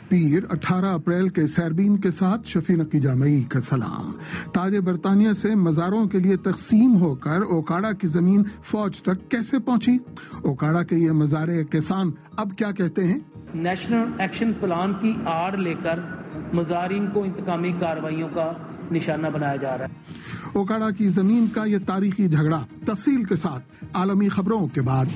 پیر 18 April کے سیربین کے ساتھ شفیع نقی جامعی کا سلام. تاج برطانیہ سے مزاروں کے لیے تقسیم ہو کر اوکاڑا کی زمین فوج تک کیسے پہنچی؟ اوکاڑا کے یہ مزار کسان اب کیا کہتے ہیں؟ نیشنل ایکشن پلان کی آڑ لے کر مزارین کو انتقامی کارروائیوں کا نشانہ بنایا جا رہا ہے. اوکاڑا کی زمین کا یہ تاریخی جھگڑا تفصیل کے ساتھ عالمی خبروں کے بعد.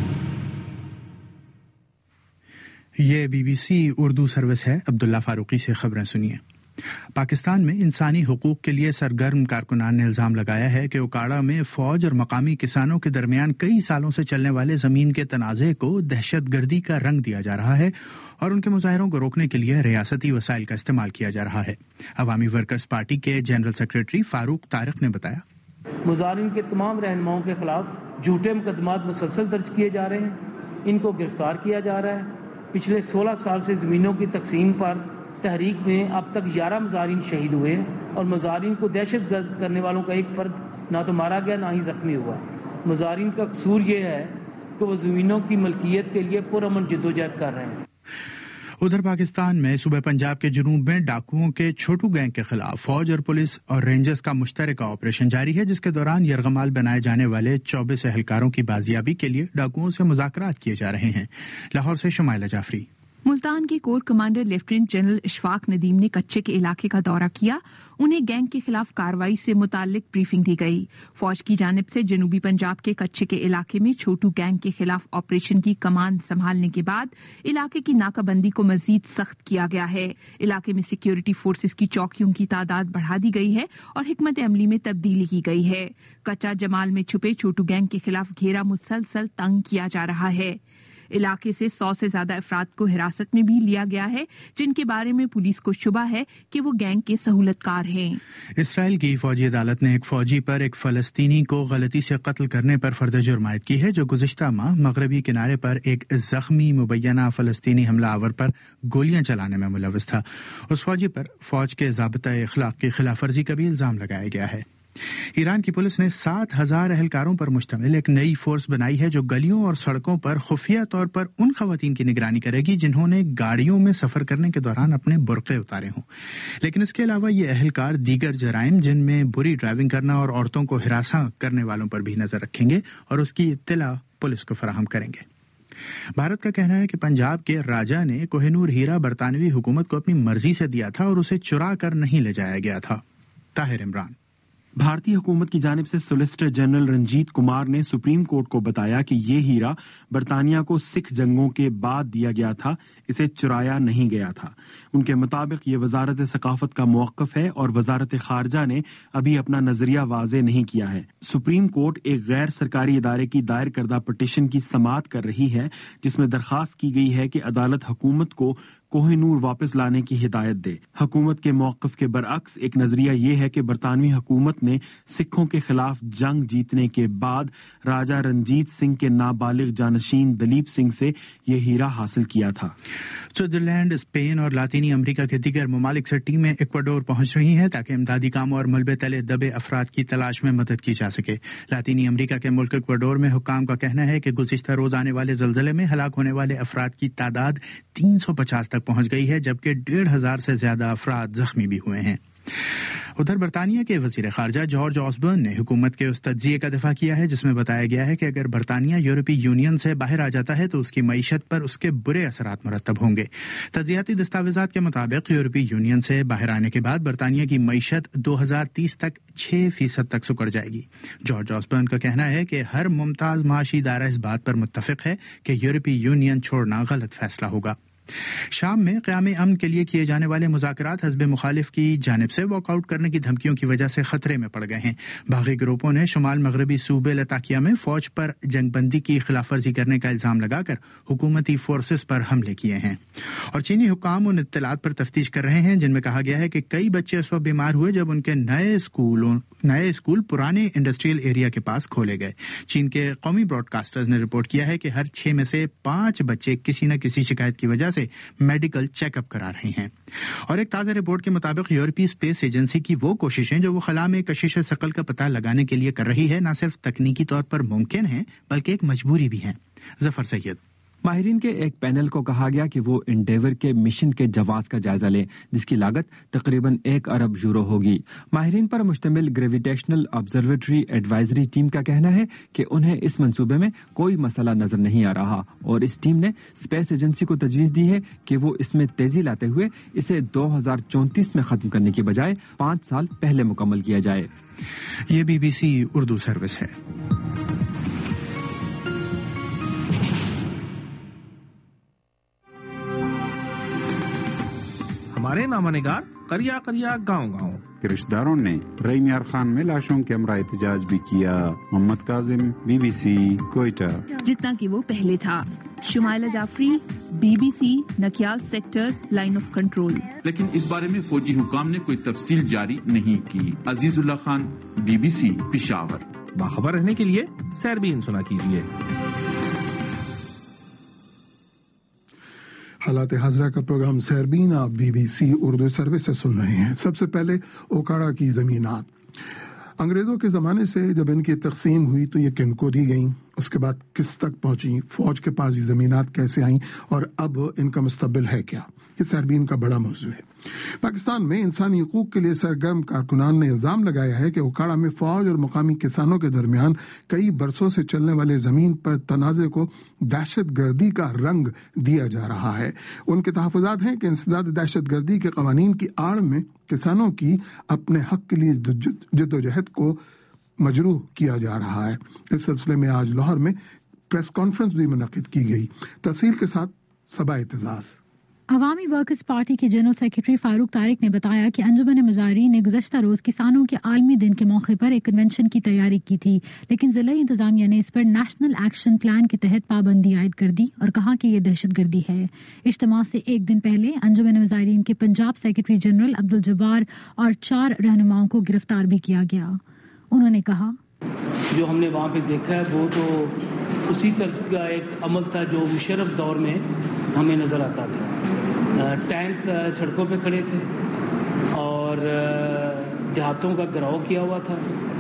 یہ BBC اردو سروس ہے. عبداللہ فاروقی سے خبریں سنیے. پاکستان میں انسانی حقوق کے لیے سرگرم کارکنان نے الزام لگایا ہے کہ اوکاڑا میں فوج اور مقامی کسانوں کے درمیان کئی سالوں سے چلنے والے زمین کے تنازع کو دہشت گردی کا رنگ دیا جا رہا ہے اور ان کے مظاہروں کو روکنے کے لیے ریاستی وسائل کا استعمال کیا جا رہا ہے. عوامی ورکرز پارٹی کے جنرل سیکریٹری فاروق طارق نے بتایا، مظاہرین کے تمام رہنماؤں کے خلاف جھوٹے مقدمات مسلسل درج کیے جا رہے ہیں، ان کو گرفتار کیا جا رہا ہے. پچھلے 16 سال سے زمینوں کی تقسیم پر تحریک میں اب تک 11 مظاہرین شہید ہوئے اور مظاہرین کو دہشت گرد کرنے والوں کا ایک فرد نہ تو مارا گیا نہ ہی زخمی ہوا. مظاہرین کا قصور یہ ہے کہ وہ زمینوں کی ملکیت کے لیے پرامن جدوجہد کر رہے ہیں. ادھر پاکستان میں صوبہ پنجاب کے جنوب میں ڈاکوؤں کے چھوٹو گینگ کے خلاف فوج اور پولیس اور رینجرز کا مشترکہ آپریشن جاری ہے، جس کے دوران یرغمال بنائے جانے والے 24 اہلکاروں کی بازیابی کے لیے ڈاکوؤں سے مذاکرات کیے جا رہے ہیں. لاہور سے شمائلہ جعفری. ملتان کے corps commander lieutenant general Ashfaq Nadeem نے کچے کے علاقے کا دورہ کیا. انہیں گینگ کے خلاف کارروائی سے متعلق بریفنگ دی گئی. فوج کی جانب سے جنوبی پنجاب کے کچے کے علاقے میں چھوٹو گینگ کے خلاف آپریشن کی کمان سنبھالنے کے بعد علاقے کی ناکہ بندی کو مزید سخت کیا گیا ہے. علاقے میں سیکیورٹی فورسز کی چوکیوں کی تعداد بڑھا دی گئی ہے اور حکمت عملی میں تبدیلی کی گئی ہے. کچا جمال میں چھپے چھوٹو گینگ کے خلاف گھیرا مسلسل تنگ کیا جا رہا ہے. علاقے سے 100 سے زیادہ افراد کو حراست میں بھی لیا گیا ہے، جن کے بارے میں پولیس کو شبہ ہے کہ وہ گینگ کے سہولت کار ہیں. اسرائیل کی فوجی عدالت نے ایک فوجی پر ایک فلسطینی کو غلطی سے قتل کرنے پر فرد جرم عائد کی ہے، جو گزشتہ ماہ مغربی کنارے پر ایک زخمی مبینہ فلسطینی حملہ آور پر گولیاں چلانے میں ملوث تھا. اس فوجی پر فوج کے ضابطۂ اخلاق کی خلاف ورزی کا بھی الزام لگایا گیا ہے. ایران کی پولیس نے 7,000 اہلکاروں پر مشتمل ایک نئی فورس بنائی ہے، جو گلیوں اور سڑکوں پر خفیہ طور پر ان خواتین کی نگرانی کرے گی جنہوں نے گاڑیوں میں سفر کرنے کے دوران اپنے برقعے اتارے ہوں. لیکن اس کے علاوہ یہ اہلکار دیگر جرائم جن میں بری ڈرائیونگ کرنا اور عورتوں کو ہراساں کرنے والوں پر بھی نظر رکھیں گے اور اس کی اطلاع پولیس کو فراہم کریں گے. بھارت کا کہنا ہے کہ پنجاب کے راجا نے کوہ نور ہیرا برطانوی حکومت کو اپنی مرضی سے دیا تھا اور اسے چرا کر نہیں لے جایا گیا تھا. طاہر عمران. بھارتی حکومت کی جانب سے سولیسٹر جنرل رنجیت کمار نے سپریم کورٹ کو بتایا کہ یہ ہیرا برطانیہ کو سکھ جنگوں کے بعد دیا گیا تھا، اسے چرایا نہیں گیا تھا. ان کے مطابق یہ وزارت ثقافت کا موقف ہے اور وزارت خارجہ نے ابھی اپنا نظریہ واضح نہیں کیا ہے. سپریم کورٹ ایک غیر سرکاری ادارے کی دائر کردہ پٹیشن کی سماعت کر رہی ہے، جس میں درخواست کی گئی ہے کہ عدالت حکومت کو کوہ نور واپس لانے کی ہدایت دے. حکومت کے موقف کے برعکس ایک نظریہ یہ ہے کہ برطانوی حکومت نے سکھوں کے خلاف جنگ جیتنے کے بعد راجا رنجیت سنگھ کے نابالغ جانشین دلیپ سنگھ سے یہ ہیرا حاصل کیا تھا. سوئٹزرلینڈ، اسپین اور لاطینی امریکہ کے دیگر ممالک سے ٹیمیں ایکواڈور پہنچ رہی ہیں تاکہ امدادی کاموں اور ملبے تلے دبے افراد کی تلاش میں مدد کی جا سکے. لاطینی امریکہ کے ملک ایکواڈور میں حکام کا کہنا ہے کہ گزشتہ روز آنے والے زلزلے میں ہلاک ہونے والے افراد کی تعداد 350 تک پہنچ گئی ہے، جبکہ 1,500 سے زیادہ افراد زخمی بھی ہوئے ہیں. ادھر برطانیہ کے وزیر خارجہ جارج آسبرن نے حکومت کے اس تجزیے کا دفاع کیا ہے جس میں بتایا گیا ہے کہ اگر برطانیہ یورپی یونین سے باہر آ جاتا ہے تو اس کی معیشت پر اس کے برے اثرات مرتب ہوں گے. تجزیاتی دستاویزات کے مطابق یورپی یونین سے باہر آنے کے بعد برطانیہ کی معیشت 2030 تک 6% تک سکڑ جائے گی. جارج آسبرن کا کہنا ہے کہ ہر ممتاز معاشی ادارہ اس بات پر متفق ہے کہ یورپی یونین چھوڑنا غلط فیصلہ ہوگا. شام میں قیام امن کے لیے کیے جانے والے مذاکرات حزب مخالف کی جانب سے واک آؤٹ کرنے کی دھمکیوں کی وجہ سے خطرے میں پڑ گئے ہیں. باغی گروپوں نے شمال مغربی صوبے لتاکیہ میں فوج پر جنگ بندی کی خلاف ورزی کرنے کا الزام لگا کر حکومتی فورسز پر حملے کیے ہیں. اور چینی حکام ان اطلاعات پر تفتیش کر رہے ہیں جن میں کہا گیا ہے کہ کئی بچے اس وقت بیمار ہوئے جب ان کے نئے اسکول پرانے انڈسٹریل ایریا کے پاس کھولے گئے. چین کے قومی براڈ کاسٹر نے رپورٹ کیا ہے کہ ہر 6 میں سے 5 بچے کسی نہ کسی شکایت کی وجہ سے میڈیکل چیک اپ کرا رہے ہیں. اور ایک تازہ رپورٹ کے مطابق یورپی اسپیس ایجنسی کی وہ کوششیں جو وہ خلا میں کشش ثقل کا پتہ لگانے کے لیے کر رہی ہے نہ صرف تکنیکی طور پر ممکن ہیں بلکہ ایک مجبوری بھی ہے. ظفر سید. ماہرین کے ایک پینل کو کہا گیا کہ وہ انڈیور کے مشن کے جواز کا جائزہ لیں، جس کی لاگت تقریباً 1 ارب یورو ہوگی۔ ماہرین پر مشتمل گریویٹیشنل آبزرویٹری ایڈوائزری ٹیم کا کہنا ہے کہ انہیں اس منصوبے میں کوئی مسئلہ نظر نہیں آ رہا، اور اس ٹیم نے اسپیس ایجنسی کو تجویز دی ہے کہ وہ اس میں تیزی لاتے ہوئے اسے 2034 میں ختم کرنے کی بجائے 5 سال پہلے مکمل کیا جائے۔ یہ BBC اردو سروس ہے۔ ہمارے نامہ نگار قریہ قریہ گاؤں گاؤں کے رشتہ داروں نے رحیم یار خان میں لاشوں کے ہمراہ احتجاج بھی کیا۔ محمد کاظم، BBC کوئٹہ۔ جتنا کہ وہ پہلے تھا۔ Shumaila Jafri, BBC Nakyal sector Line of Control. لیکن اس بارے میں فوجی حکام نے کوئی تفصیل جاری نہیں کی۔ عزیز اللہ خان، BBC پشاور۔ باخبر رہنے کے لیے سیربین سنا کیجیے۔ حالات حاضرہ کا پروگرام سیربین آپ BBC اردو سروس سے سن رہے ہیں۔ سب سے پہلے اوکاڑا کی زمینات۔ انگریزوں کے زمانے سے جب ان کی تقسیم ہوئی تو یہ کن کو دی گئیں، اس کے بعد کس تک پہنچی، فوج کے پاس یہ زمینات کیسے آئیں اور اب ان کا مستقبل ہے کیا، یہ سیربین کا بڑا موضوع ہے۔ پاکستان میں انسانی حقوق کے لیے سرگرم کارکنان نے الزام لگایا ہے کہ اوکاڑا میں فوج اور مقامی کسانوں کے درمیان کئی برسوں سے چلنے والے زمین پر تنازع کو دہشت گردی کا رنگ دیا جا رہا ہے۔ ان کے تحفظات ہیں کہ انسداد دہشت گردی کے قوانین کی آڑ میں کسانوں کی اپنے حق کے لیے جدوجہد کو مجروح کیا جا رہا ہے۔ اس سلسلے میں آج لاہور میں پریس کانفرنس بھی منعقد کی گئی۔ تفصیل کے ساتھ صبا اعتزاز۔ عوامی ورکرز پارٹی کے جنرل سیکرٹری فاروق طارق نے بتایا کہ انجمن مظاہرین نے گزشتہ روز کسانوں کے عالمی دن کے موقع پر ایک کنونشن کی تیاری کی تھی، لیکن ضلعی انتظامیہ نے اس پر نیشنل ایکشن پلان کے تحت پابندی عائد کر دی اور کہا کہ یہ دہشت گردی ہے۔ اجتماع سے ایک دن پہلے انجمن مظاہرین کے پنجاب سیکرٹری جنرل عبدالجبار اور 4 رہنماؤں کو گرفتار بھی کیا گیا۔ انہوں نے کہا جو ہم نے وہاں پہ دیکھا ہے وہ تو اسی طرز کا ایک عمل تھا جو مشرف دور میں ہمیں نظر آتا تھا۔ ٹینک سڑکوں پہ کھڑے تھے اور دیہاتوں کا گھراؤ کیا ہوا تھا۔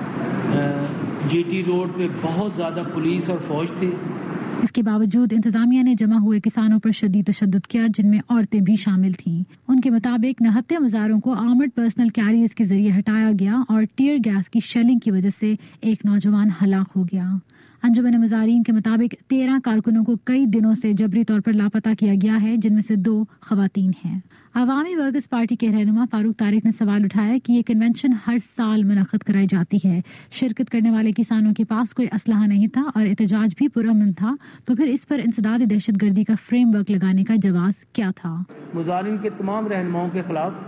GT روڈ پہ بہت زیادہ پولیس اور فوج تھی۔ اس کے باوجود انتظامیہ نے جمع ہوئے کسانوں پر شدید تشدد کیا، جن میں عورتیں بھی شامل تھیں۔ ان کے مطابق نہتے مظاہروں کو آرمڈ پرسنل کیریئرز کے ذریعے ہٹایا گیا اور ٹیئر گیس کی شیلنگ کی وجہ سے ایک نوجوان ہلاک ہو گیا۔ انجمن مظاہرین کے مطابق 13 کارکنوں کو کئی دنوں سے جبری طور پر لاپتہ کیا گیا ہے، جن میں سے 2 خواتین ہیں۔ عوامی ورکرز پارٹی کے رہنما فاروق طارق نے سوال اٹھایا کہ یہ کنونشن ہر سال منعقد کرائی جاتی ہے، شرکت کرنے والے کسانوں کے پاس کوئی اسلحہ نہیں تھا اور احتجاج بھی پرامن تھا، تو پھر اس پر انسداد دہشت گردی کا فریم ورک لگانے کا جواز کیا تھا؟ مظاہرین کے تمام رہنماؤں کے خلاف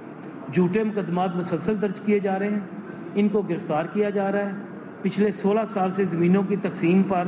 جھوٹے مقدمات مسلسل درج کیے جا رہے ہیں، ان کو گرفتار کیا جا رہا ہے۔ پچھلے 16 سال سے زمینوں کی تقسیم پر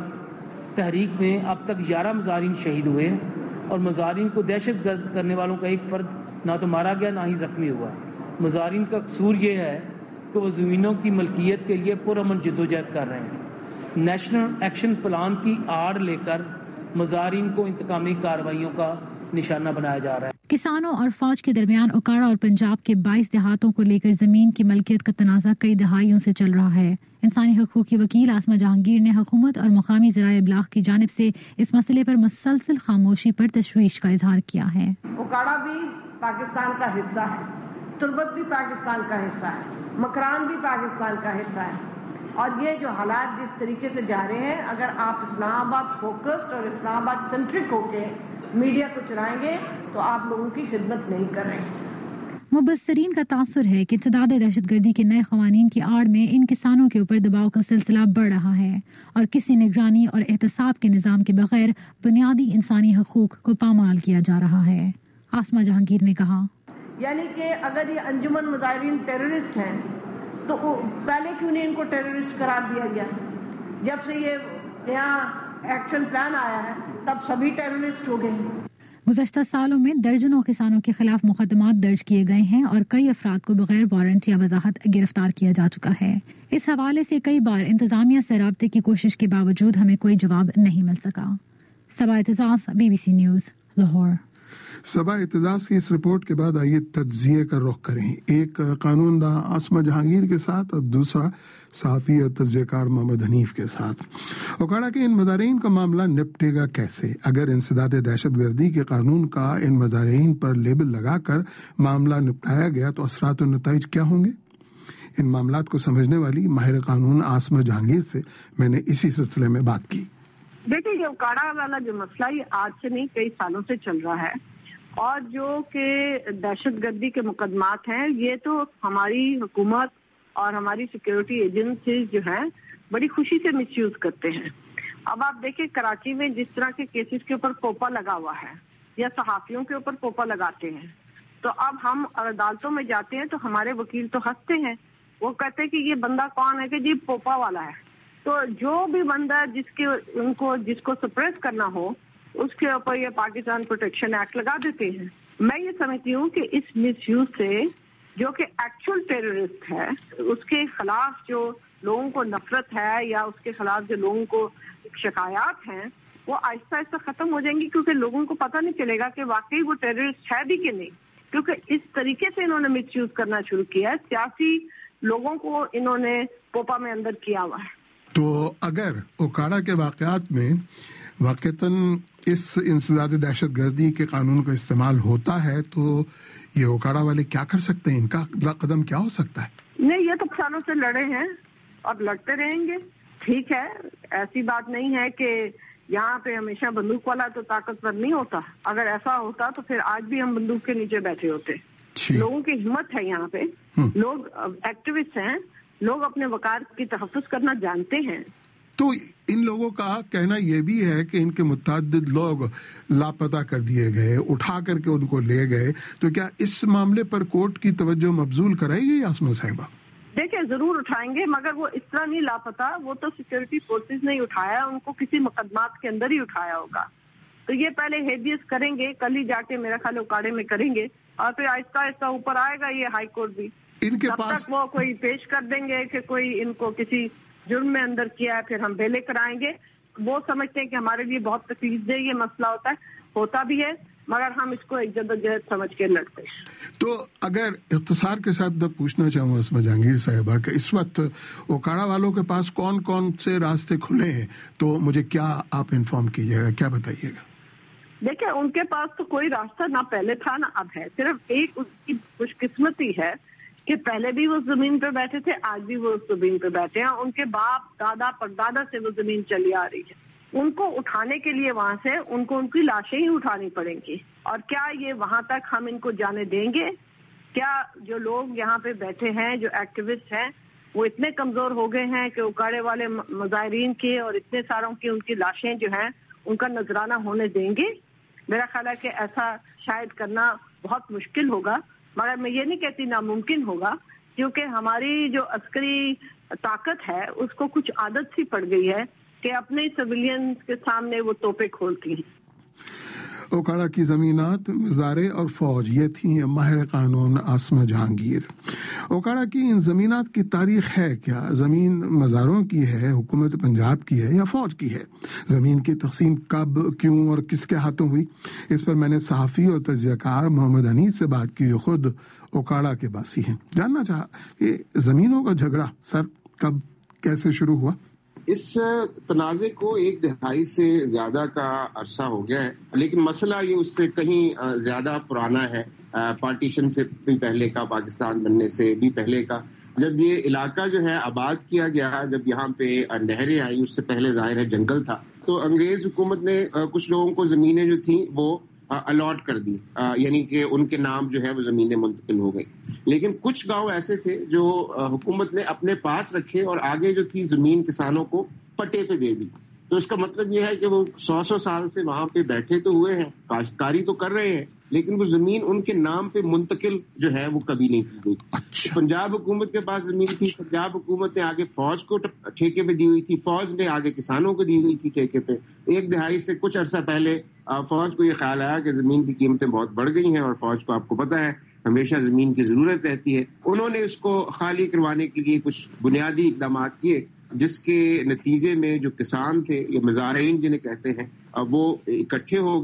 تحریک میں اب تک 11 مظاہرین شہید ہوئے اور مظاہرین کو دہشت گرد کرنے والوں کا ایک فرد نہ تو مارا گیا نہ ہی زخمی ہوا۔ مظاہرین کا قصور یہ ہے کہ وہ زمینوں کی ملکیت کے لیے پرامن جدوجہد کر رہے ہیں۔ نیشنل ایکشن پلان کی آڑ لے کر مظاہرین کو انتقامی کارروائیوں کا نشانہ بنایا جا رہا ہے۔ کسانوں اور فوج کے درمیان اوکاڑا اور پنجاب کے 22 دیہاتوں کو لے کر زمین کی ملکیت کا تنازع کئی دہائیوں سے چل رہا ہے۔ انسانی حقوق کی وکیل آسما جہانگیر نے حکومت اور مقامی ذرائع ابلاغ کی جانب سے اس مسئلے پر مسلسل خاموشی پر تشویش کا اظہار کیا ہے۔ اوکاڑا بھی پاکستان کا حصہ ہے، تربت بھی پاکستان کا حصہ ہے، مکران بھی پاکستان کا حصہ ہے، اور یہ جو حالات جس طریقے سے جا رہے ہیں، اگر آپ اسلام آباد فوکسڈ اور اسلام آباد سینٹرک ہو کے میڈیا کو چلائیں گے تو آپ لوگوں کی خدمت نہیں کر رہے ہیں۔ مبصرین کا تاثر ہے کہ انسداد دہشت گردی کے نئے قوانین کی آڑ میں ان کسانوں کے اوپر دباؤ کا سلسلہ بڑھ رہا ہے اور کسی نگرانی اور احتساب کے نظام کے بغیر بنیادی انسانی حقوق کو پامال کیا جا رہا ہے۔ آسما جہانگیر نے کہا یعنی کہ اگر یہ انجمن مظاہرین ٹیررسٹ ہیں تو پہلے کیوں نہیں ان کو ٹیررسٹ قرار دیا گیا؟ جب سے یہ یہاں ایکشن پلان آیا ہے تب سبھی ٹیررسٹ ہو گئے۔ گزشتہ سالوں میں درجنوں کسانوں کے خلاف مقدمات درج کیے گئے ہیں اور کئی افراد کو بغیر وارنٹ یا وضاحت گرفتار کیا جا چکا ہے۔ اس حوالے سے کئی بار انتظامیہ سے رابطے کی کوشش کے باوجود ہمیں کوئی جواب نہیں مل سکا۔ Saba Aitzaz, BBC news, Lahore. सबा एतजाज की इस रिपोर्ट के बाद आइए तज्जिए का रुख करें, एक कानूनदा आसमा जहांगीर के साथ और दूसरा सहाफी और तज्जिएकार मोहम्मद हनीफ के साथ। ओकाड़ा के इन मज़ारीन का मामला निपटेगा कैसे? अगर इंसदाद दहशतगर्दी के कानून का इन मज़ारीन पर लेबल लगाकर मामला निपटाया गया तो असरात और नताइज क्या होंगे? इन मामलात को समझने वाली माहिर कानून आसमा जहांगीर से मैंने इसी सिलसिले में बात की। देखिए, ये ओकाड़ा वाला जो मसला ये आज से नहीं कई सालों से चल रहा है, और जो कि दहशतगर्दी के मुकदमात हैं ये तो हमारी हुकूमत और हमारी सिक्योरिटी एजेंसीज जो हैं बड़ी खुशी से मिसयूज करते हैं। अब आप देखिए, कराची में जिस तरह के केसेस के ऊपर पोपा लगा हुआ है या सहाफियों के ऊपर पोपा लगाते हैं, तो अब हम अदालतों में जाते हैं तो हमारे वकील तो हंसते हैं, वो कहते हैं कि ये बंदा कौन है कि जी पोपा वाला है। तो जो भी बंदा जिसको सप्रेस करना हो उसके ऊपर ये पाकिस्तान प्रोटेक्शन एक्ट लगा देते हैं। मैं ये समझती हूँ कि इस मिसयूज से जो कि एक्चुअल टेररिस्ट है उसके खिलाफ जो लोगों को नफरत है या उसके खिलाफ जो लोगों को शिकायत हैं वो आहिस्ता आहिस्ता खत्म हो जाएंगी, क्योंकि लोगों को पता नहीं चलेगा कि वाकई वो टेररिस्ट है भी कि नहीं, क्योंकि इस तरीके से इन्होंने मिसयूज करना शुरू किया है। सियासी लोगों को इन्होंने पोपा में अंदर किया हुआ है। तो अगर ओकाड़ा के वाकयात में वाकईतन इस इंसदाद दहशतगर्दी के कानून का इस्तेमाल होता है तो ये ओकाड़ा वाले क्या कर सकते हैं? इनका अगला कदम क्या हो सकता है? नहीं, ये तो सालों से लड़े हैं और लड़ते रहेंगे। ठीक है, ऐसी बात नहीं है कि यहाँ पे हमेशा बंदूक वाला तो ताकतवर नहीं होता। अगर ऐसा होता तो फिर आज भी हम बंदूक के नीचे बैठे होते। लोगों की हिम्मत है यहाँ पे, लोग एक्टिविस्ट हैं, लोग अपने वकार की तहफ़्फ़ुज़ करना जानते हैं। तो इन लोगों का कहना यह भी है कि इनके मुतअद्दिद लोग लापता कर दिए गए, उठा करके उनको ले गए, तो क्या इस मामले पर कोर्ट की तवज्जो मबजूल कराएगी आसमा साहिबा? देखिए, जरूर उठाएंगे, मगर वो इस तरह नहीं लापता, वो तो सिक्योरिटी फोर्सेस ने उठाया, उनको किसी मुकदमात के अंदर ही उठाया होगा। तो ये पहले हेबियस करेंगे, कल ही जाके मेरा ख्याल उकाड़े में करेंगे, और फिर आहिस्ता आहिस्ता ऊपर आएगा ये हाई कोर्ट भी। इनके तब पास तक वो कोई पेश कर देंगे कि कोई इनको किसी जुर्म में अंदर किया है, फिर हम बेले कराएंगे। वो समझते हैं कि हमारे लिए बहुत तकलीफदेह ये मसला होता भी है, मगर हम इसको एक जद्दोजहद समझ के लड़ते हैं। तो अगर इख्तिसार के साथ पूछना चाहूँ आसमा जहांगीर साहिबा कि इस वक्त ओकाड़ा वालों के पास कौन कौन से रास्ते खुले हैं, तो मुझे क्या आप इन्फॉर्म कीजिएगा, क्या बताइएगा? देखिए, उनके पास तो कोई रास्ता ना पहले था ना अब है, सिर्फ एक उसकी खुशकिस्मती है कि पहले भी वो जमीन पे बैठे थे, आज भी वो उस जमीन पे बैठे हैं। उनके बाप दादा परदादा से वो जमीन चली आ रही है। उनको उठाने के लिए वहां से उनको उनकी लाशें ही उठानी पड़ेंगी। और क्या ये वहां तक हम इनको जाने देंगे? क्या जो लोग यहाँ पे बैठे हैं, जो एक्टिविस्ट हैं, वो इतने कमजोर हो गए हैं कि उकाड़े वाले मुजाहिरीन के और इतने सारों की उनकी लाशें जो हैं उनका नजराना होने देंगे? मेरा ख्याल है कि ऐसा शायद करना बहुत मुश्किल होगा, मगर मैं ये नहीं कहती नामुमकिन होगा, क्योंकि हमारी जो अस्करी ताकत है उसको कुछ आदत सी पड़ गई है कि अपने सिविलियंस के सामने वो तोपे खोलती हैं। ओकाड़ा की जमीनात, मज़ारे और फौज, ये थी माहिर कानून आसमा जहांगीर। ओकाड़ा की इन जमीनात की तारीख है क्या? जमीन मज़ारों की है, हुकूमत पंजाब की है या फौज की है? जमीन की तकसीम कब, क्यों और किसके हाथों हुई? इस पर मैंने सहाफ़ी और तज्ज़ियाकार मोहम्मद हनीफ से बात की, जो खुद ओकाड़ा के बासी हैं। जानना चाहा कि जमीनों का झगड़ा सर कब कैसे शुरू हुआ? इस तनाज़े को 1 दहाई से ज्यादा का अरसा हो गया है, लेकिन मसला ये उससे कहीं ज्यादा पुराना है। पार्टीशन से भी पहले का, पाकिस्तान बनने से भी पहले का। जब ये इलाका जो है आबाद किया गया, जब यहाँ पे नहरें आई, उससे पहले जाहिर है जंगल था, तो अंग्रेज हुकूमत ने कुछ लोगों को जमीनें जो थी वो अलॉट कर दी, यानी कि उनके नाम जो है वो जमीनें मुंतकिल हो गई। लेकिन कुछ गांव ऐसे थे जो हुकूमत ने अपने पास रखे और आगे जो थी जमीन किसानों को पट्टे पे दे दी। तो इसका मतलब ये है कि वो 100 साल से वहां पे बैठे तो हुए हैं, काश्तकारी तो कर रहे हैं, लेकिन वो जमीन उनके नाम पे मुंतकिल जो है वो कभी नहीं की गई। अच्छा। पंजाब हुकूमत के पास जमीन थी, पंजाब हुकूमत ने आगे फौज को ठेके पे दी हुई थी, फौज ने आगे किसानों को दी हुई थी ठेके पे। 1 दहाई से कुछ अरसा पहले फौज को ये ख्याल आया कि जमीन की कीमतें बहुत बढ़ गई हैं, और फौज को आपको पता है हमेशा जमीन की जरूरत रहती है। उन्होंने इसको खाली करवाने के लिए कुछ बुनियादी इकदाम किए, जिसके नतीजे में जो किसान थे, ये मज़ारीन जिन्हें कहते हैं, वो इकट्ठे हो गए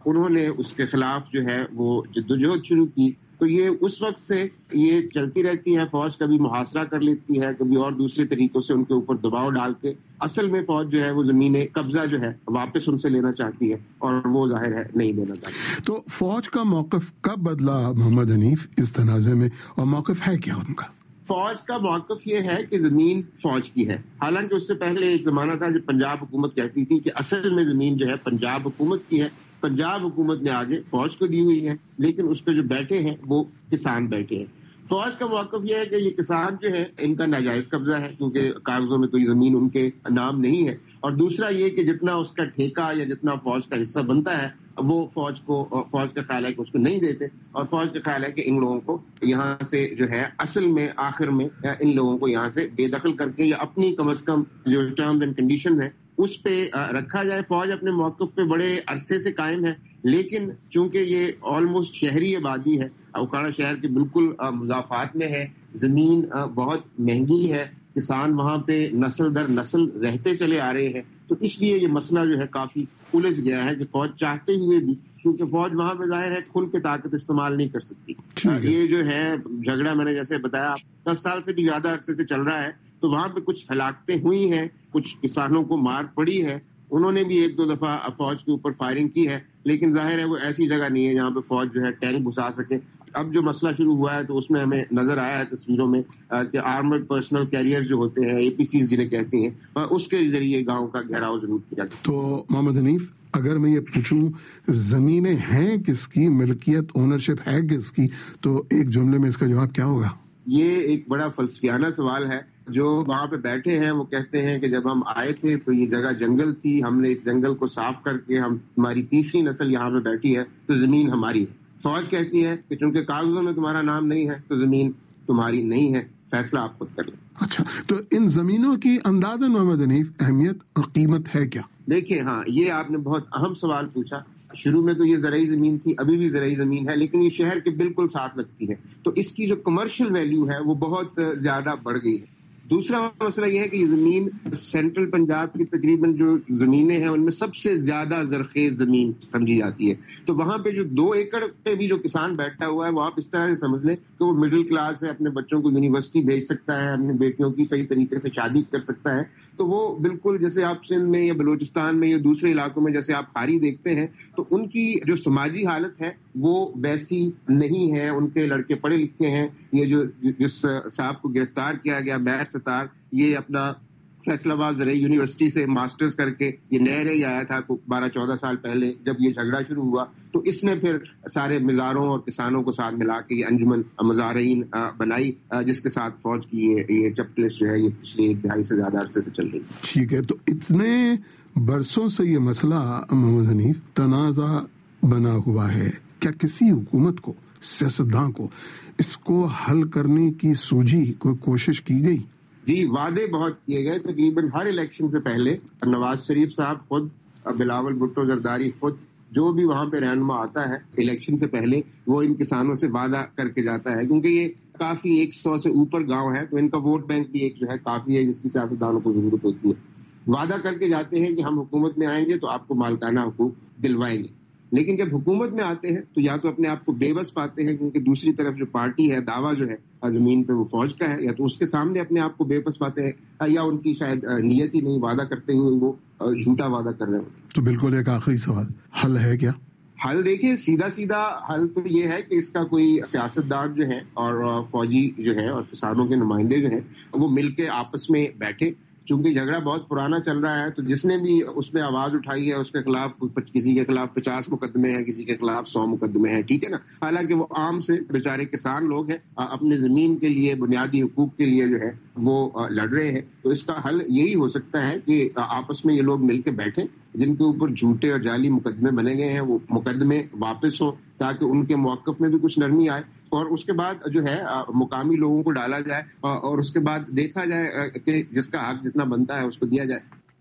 انہوں نے اس کے خلاف جو ہے وہ جدوجہد شروع کی. تو یہ اس وقت سے یہ چلتی رہتی ہے. فوج کبھی محاصرہ کر لیتی ہے, کبھی اور دوسرے طریقوں سے ان کے اوپر دباؤ ڈال کے. اصل میں فوج جو ہے وہ زمینیں قبضہ جو ہے واپس ان سے لینا چاہتی ہے, اور وہ ظاہر ہے نہیں دینا چاہتی. تو فوج کا موقف کب بدلا محمد حنیف اس تنازع میں, اور موقف ہے کیا ان کا؟ فوج کا موقف یہ ہے کہ زمین فوج کی ہے. حالانکہ اس سے پہلے ایک زمانہ تھا جب پنجاب حکومت کہتی تھی کہ اصل میں زمین جو ہے پنجاب حکومت کی ہے. پنجاب حکومت نے آگے فوج کو دی ہوئی ہے, لیکن اس پہ جو بیٹھے ہیں وہ کسان بیٹھے ہیں. فوج کا موقف یہ ہے کہ یہ کسان جو ہے ان کا ناجائز قبضہ ہے, کیونکہ کاغذوں میں کوئی زمین ان کے نام نہیں ہے. اور دوسرا یہ کہ جتنا اس کا ٹھیکہ یا جتنا فوج کا حصہ بنتا ہے وہ فوج کا خیال ہے کہ اس کو نہیں دیتے, اور فوج کا خیال ہے کہ ان لوگوں کو یہاں سے جو ہے اصل میں آخر میں ان لوگوں کو یہاں سے بے دخل کر کے یا اپنی کم از کم جو ٹرمز اینڈ کنڈیشن ہے اس پہ رکھا جائے. فوج اپنے موقف پہ بڑے عرصے سے قائم ہے, لیکن چونکہ یہ آلموسٹ شہری آبادی ہے, اوکاڑا شہر کے بالکل مضافات میں ہے, زمین بہت مہنگی ہے, کسان وہاں پہ نسل در نسل رہتے چلے آ رہے ہیں, تو اس لیے یہ مسئلہ جو ہے کافی الجھ گیا ہے کہ فوج چاہتے ہوئے بھی, کیونکہ فوج وہاں پہ ظاہر ہے کھل کے طاقت استعمال نہیں کر سکتی. یہ جو ہے جھگڑا میں نے جیسے بتایا 10 سال سے بھی زیادہ عرصے سے چل رہا ہے, تو وہاں پہ کچھ ہلاکتیں ہوئی ہیں, کچھ کسانوں کو مار پڑی ہے, انہوں نے بھی 1-2 دفعہ فوج کے اوپر فائرنگ کی ہے, لیکن ظاہر ہے وہ ایسی جگہ نہیں ہے جہاں پہ فوج جو ہے ٹینک گھسا سکے. اب جو مسئلہ شروع ہوا ہے تو اس میں ہمیں نظر آیا ہے تصویروں میں کہ آرمڈ پرسنل کیریئر جو ہوتے ہیں, APCs جنہیں کہتے ہیں, اس کے ذریعے گاؤں کا گھیراؤ ضرور کیا گیا. تو محمد حنیف, اگر میں یہ پوچھوں زمینیں ہیں کس کی, ملکیت اونرشپ ہے کس کی, تو ایک جملے میں اس کا جواب کیا ہوگا؟ یہ ایک بڑا فلسفیانہ سوال ہے. جو وہاں پہ بیٹھے ہیں وہ کہتے ہیں کہ جب ہم آئے تھے تو یہ جگہ جنگل تھی, ہم نے اس جنگل کو صاف کر کے ہماری تیسری نسل یہاں پہ بیٹھی ہے, تو زمین ہماری ہے. فوج کہتی ہے کہ چونکہ کاغذوں میں تمہارا نام نہیں ہے تو زمین تمہاری نہیں ہے, فیصلہ آپ خود کر لیں. اچھا, تو ان زمینوں کی اندازاً محمد حنیف اہمیت اور قیمت ہے کیا؟ دیکھیں, ہاں یہ آپ نے بہت اہم سوال پوچھا. شروع میں تو یہ زرعی زمین تھی, ابھی بھی زرعی زمین ہے, لیکن یہ شہر کے بالکل ساتھ لگتی ہے, تو اس کی جو کمرشل ویلیو ہے وہ بہت زیادہ بڑھ گئی ہے. دوسرا مسئلہ یہ ہے کہ یہ زمین سینٹرل پنجاب کی تقریباً جو زمینیں ہیں ان میں سب سے زیادہ زرخیز زمین سمجھی جاتی ہے. تو وہاں پہ جو 2 ایکڑ پہ بھی جو کسان بیٹھا ہوا ہے وہ آپ اس طرح سے سمجھ لیں کہ وہ مڈل کلاس ہے, اپنے بچوں کو یونیورسٹی بھیج سکتا ہے, اپنی بیٹیوں کی صحیح طریقے سے شادی کر سکتا ہے. تو وہ بالکل جیسے آپ سندھ میں یا بلوچستان میں یا دوسرے علاقوں میں جیسے آپ ہاری دیکھتے ہیں, تو ان کی جو سماجی حالت ہے وہ ویسی نہیں ہے. ان کے لڑکے پڑھے لکھے ہیں. یہ جو جس صاحب کو گرفتار کیا گیا بیر ستار, یہ اپنا فیصل آباد زرعی یونیورسٹی سے ماسٹرز کر کے یہ نئے ہی آیا تھا 12-14 سال پہلے جب یہ جھگڑا شروع ہوا. تو اس نے پھر سارے مزاروں اور کسانوں کو ساتھ ملا کے یہ انجمن مزارعین بنائی, جس کے ساتھ فوج کی یہ چپلش جو ہے یہ پچھلے 1 دہائی سے زیادہ عرصے سے چل رہی ہے. ٹھیک ہے, تو اتنے برسوں سے یہ مسئلہ محمد حنیف تنازع بنا ہوا ہے, کیا کسی حکومت کو, سیاستداں کو اس کو حل کرنے کی سوجی کوئی کوشش کی گئی؟ جی, وعدے بہت کیے گئے. تقریباً ہر الیکشن سے پہلے نواز شریف صاحب خود, بلاول بھٹو زرداری خود, جو بھی وہاں پہ رہنما آتا ہے الیکشن سے پہلے وہ ان کسانوں سے وعدہ کر کے جاتا ہے, کیونکہ یہ کافی 100 سے اوپر گاؤں ہے, تو ان کا ووٹ بینک بھی ایک جو ہے کافی ہے جس کی سیاستدانوں کو ضرورت ہوتی ہے. وعدہ کر کے جاتے ہیں کہ ہم حکومت میں آئیں گے تو آپ کو مالکانہ حقوق دلوائیں گے, لیکن جب حکومت میں آتے ہیں تو یا تو اپنے آپ کو بے بس پاتے ہیں, کیونکہ دوسری طرف جو پارٹی ہے, دعویٰ جو ہے زمین پہ وہ فوج کا ہے, یا تو اس کے سامنے اپنے آپ کو بے بس پاتے ہیں, یا ان کی شاید نیت ہی نہیں, وعدہ کرتے ہوئے وہ جھوٹا وعدہ کر رہے ہیں. تو بالکل ایک آخری سوال, حل ہے کیا؟ حل دیکھیں, سیدھا حل تو یہ ہے کہ اس کا کوئی سیاستدان جو ہے اور فوجی جو ہے اور کسانوں کے نمائندے جو ہیں وہ مل کے آپس میں بیٹھے. چونکہ جھگڑا بہت پرانا چل رہا ہے, تو جس نے بھی اس میں آواز اٹھائی ہے اس کے خلاف, کسی کے خلاف 50 مقدمے ہیں, کسی کے خلاف 100 مقدمے ہیں, ٹھیک ہے نا. حالانکہ وہ عام سے بیچارے کسان لوگ ہیں, اپنے زمین کے لیے, بنیادی حقوق کے لیے جو ہے وہ لڑ رہے ہیں. تو اس کا حل یہی ہو سکتا ہے کہ آپس میں یہ لوگ مل کے بیٹھیں, جن کے اوپر جھوٹے اور جعلی مقدمے بنے گئے ہیں وہ مقدمے واپس ہوں, تاکہ ان کے موقف میں بھی کچھ نرمی آئے, اور اس کے بعد جو ہے مقامی لوگوں کو ڈالا جائے, اور اس کے بعد دیکھا جائے کہ جس کا حق جتنا بنتا ہے اس کو دیا جائے.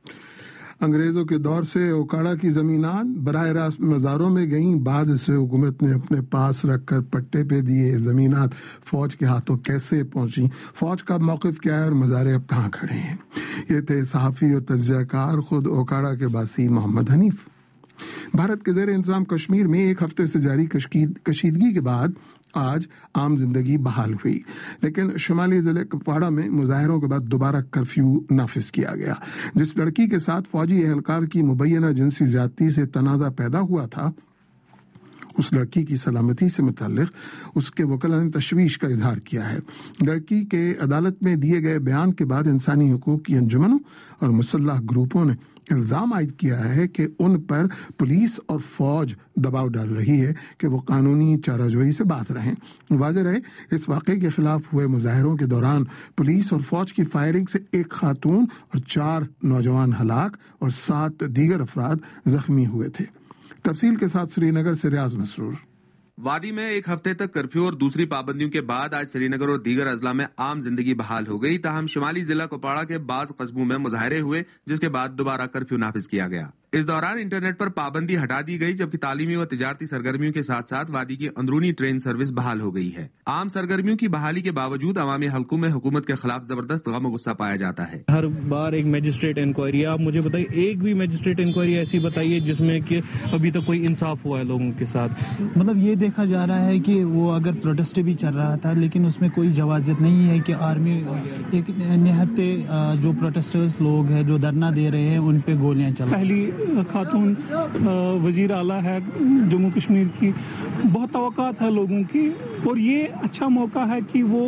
انگریزوں کے دور سے اوکاڑا کی زمینات براہ راست مزاروں میں گئیں, بعض اسے حکومت نے اپنے پاس رکھ کر پٹے پہ دیے. زمینات فوج کے ہاتھوں کیسے پہنچی, فوج کا موقف کیا ہے, اور مزارے اب کہاں کھڑے ہیں؟ یہ تھے صحافی اور تجزیہ کار خود اوکاڑا کے باسی محمد حنیف. भारत के ज़ेर इंतजाम कश्मीर में एक हफ्ते से जारी कशीदगी के बाद आज आम जिंदगी बहाल हुई, लेकिन शुमाली जिले कुपवाड़ा में मुजाहरों के बाद दोबारा कर्फ्यू नाफिज किया गया। जिस लड़की के साथ फौजी एहलकार की मुबैना जिनसी ज्यादती से तनाजा पैदा हुआ था, उस लड़की की सलामती से मुताल्लिक उसके वकील ने तशवीश का इजहार किया है। लड़की के अदालत में दिए गए बयान के बाद इंसानी हकूक की अंजुमनों और मुसल्लह ग्रुपों ने इल्जाम आयद किया है कि उन पर पुलिस और फौज दबाव डाल रही है कि वो कानूनी चाराजोई से बाज रहें। वाज़ेह रहे, इस वाक़े के खिलाफ हुए मुजाहरों के दौरान पुलिस और फौज की फायरिंग से एक खातून और 4 नौजवान हलाक और 7 दीगर अफराद जख्मी हुए थे। तफसील के साथ श्रीनगर से रियाज मसरूर। वादी में एक हफ्ते तक कर्फ्यू और दूसरी पाबंदियों के बाद आज श्रीनगर और दीगर अजला में आम जिंदगी बहाल हो गई। ताहम शुमाली जिला कुपवाड़ा के बाज कस्बों में मुजाहरे हुए, जिसके बाद दोबारा कर्फ्यू नाफिज किया गया। इस दौरान इंटरनेट पर पाबंदी हटा दी गई, जबकि तालीमी व तिजारती सरगर्मियों के साथ साथ वादी की अंदरूनी ट्रेन सर्विस बहाल हो गई है। आम सरगर्मियों की बहाली के बावजूद अवामी हलकों में हुकूमत के खिलाफ जबरदस्त गम गुस्सा पाया जाता है। हर बार एक मजिस्ट्रेट इंक्वायरी, आप मुझे बताइए एक भी मजिस्ट्रेट इंक्वायरी ऐसी बताइए जिसमें कि अभी तक कोई इंसाफ हुआ है लोगों के साथ। मतलब ये देखा जा रहा है कि वो अगर प्रोटेस्ट भी चल रहा था, लेकिन उसमें कोई जवाज़त नहीं है कि आर्मी एक निहत्ते जो प्रोटेस्टर्स लोग हैं जो धरना दे रहे हैं उन पे गोलियां चला। पहली खातून वजीर आला है जम्मू कश्मीर की, बहुत तवक्कात है लोगों की, और ये अच्छा मौका है कि वो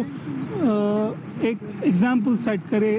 एक एग्जाम्पल सेट करे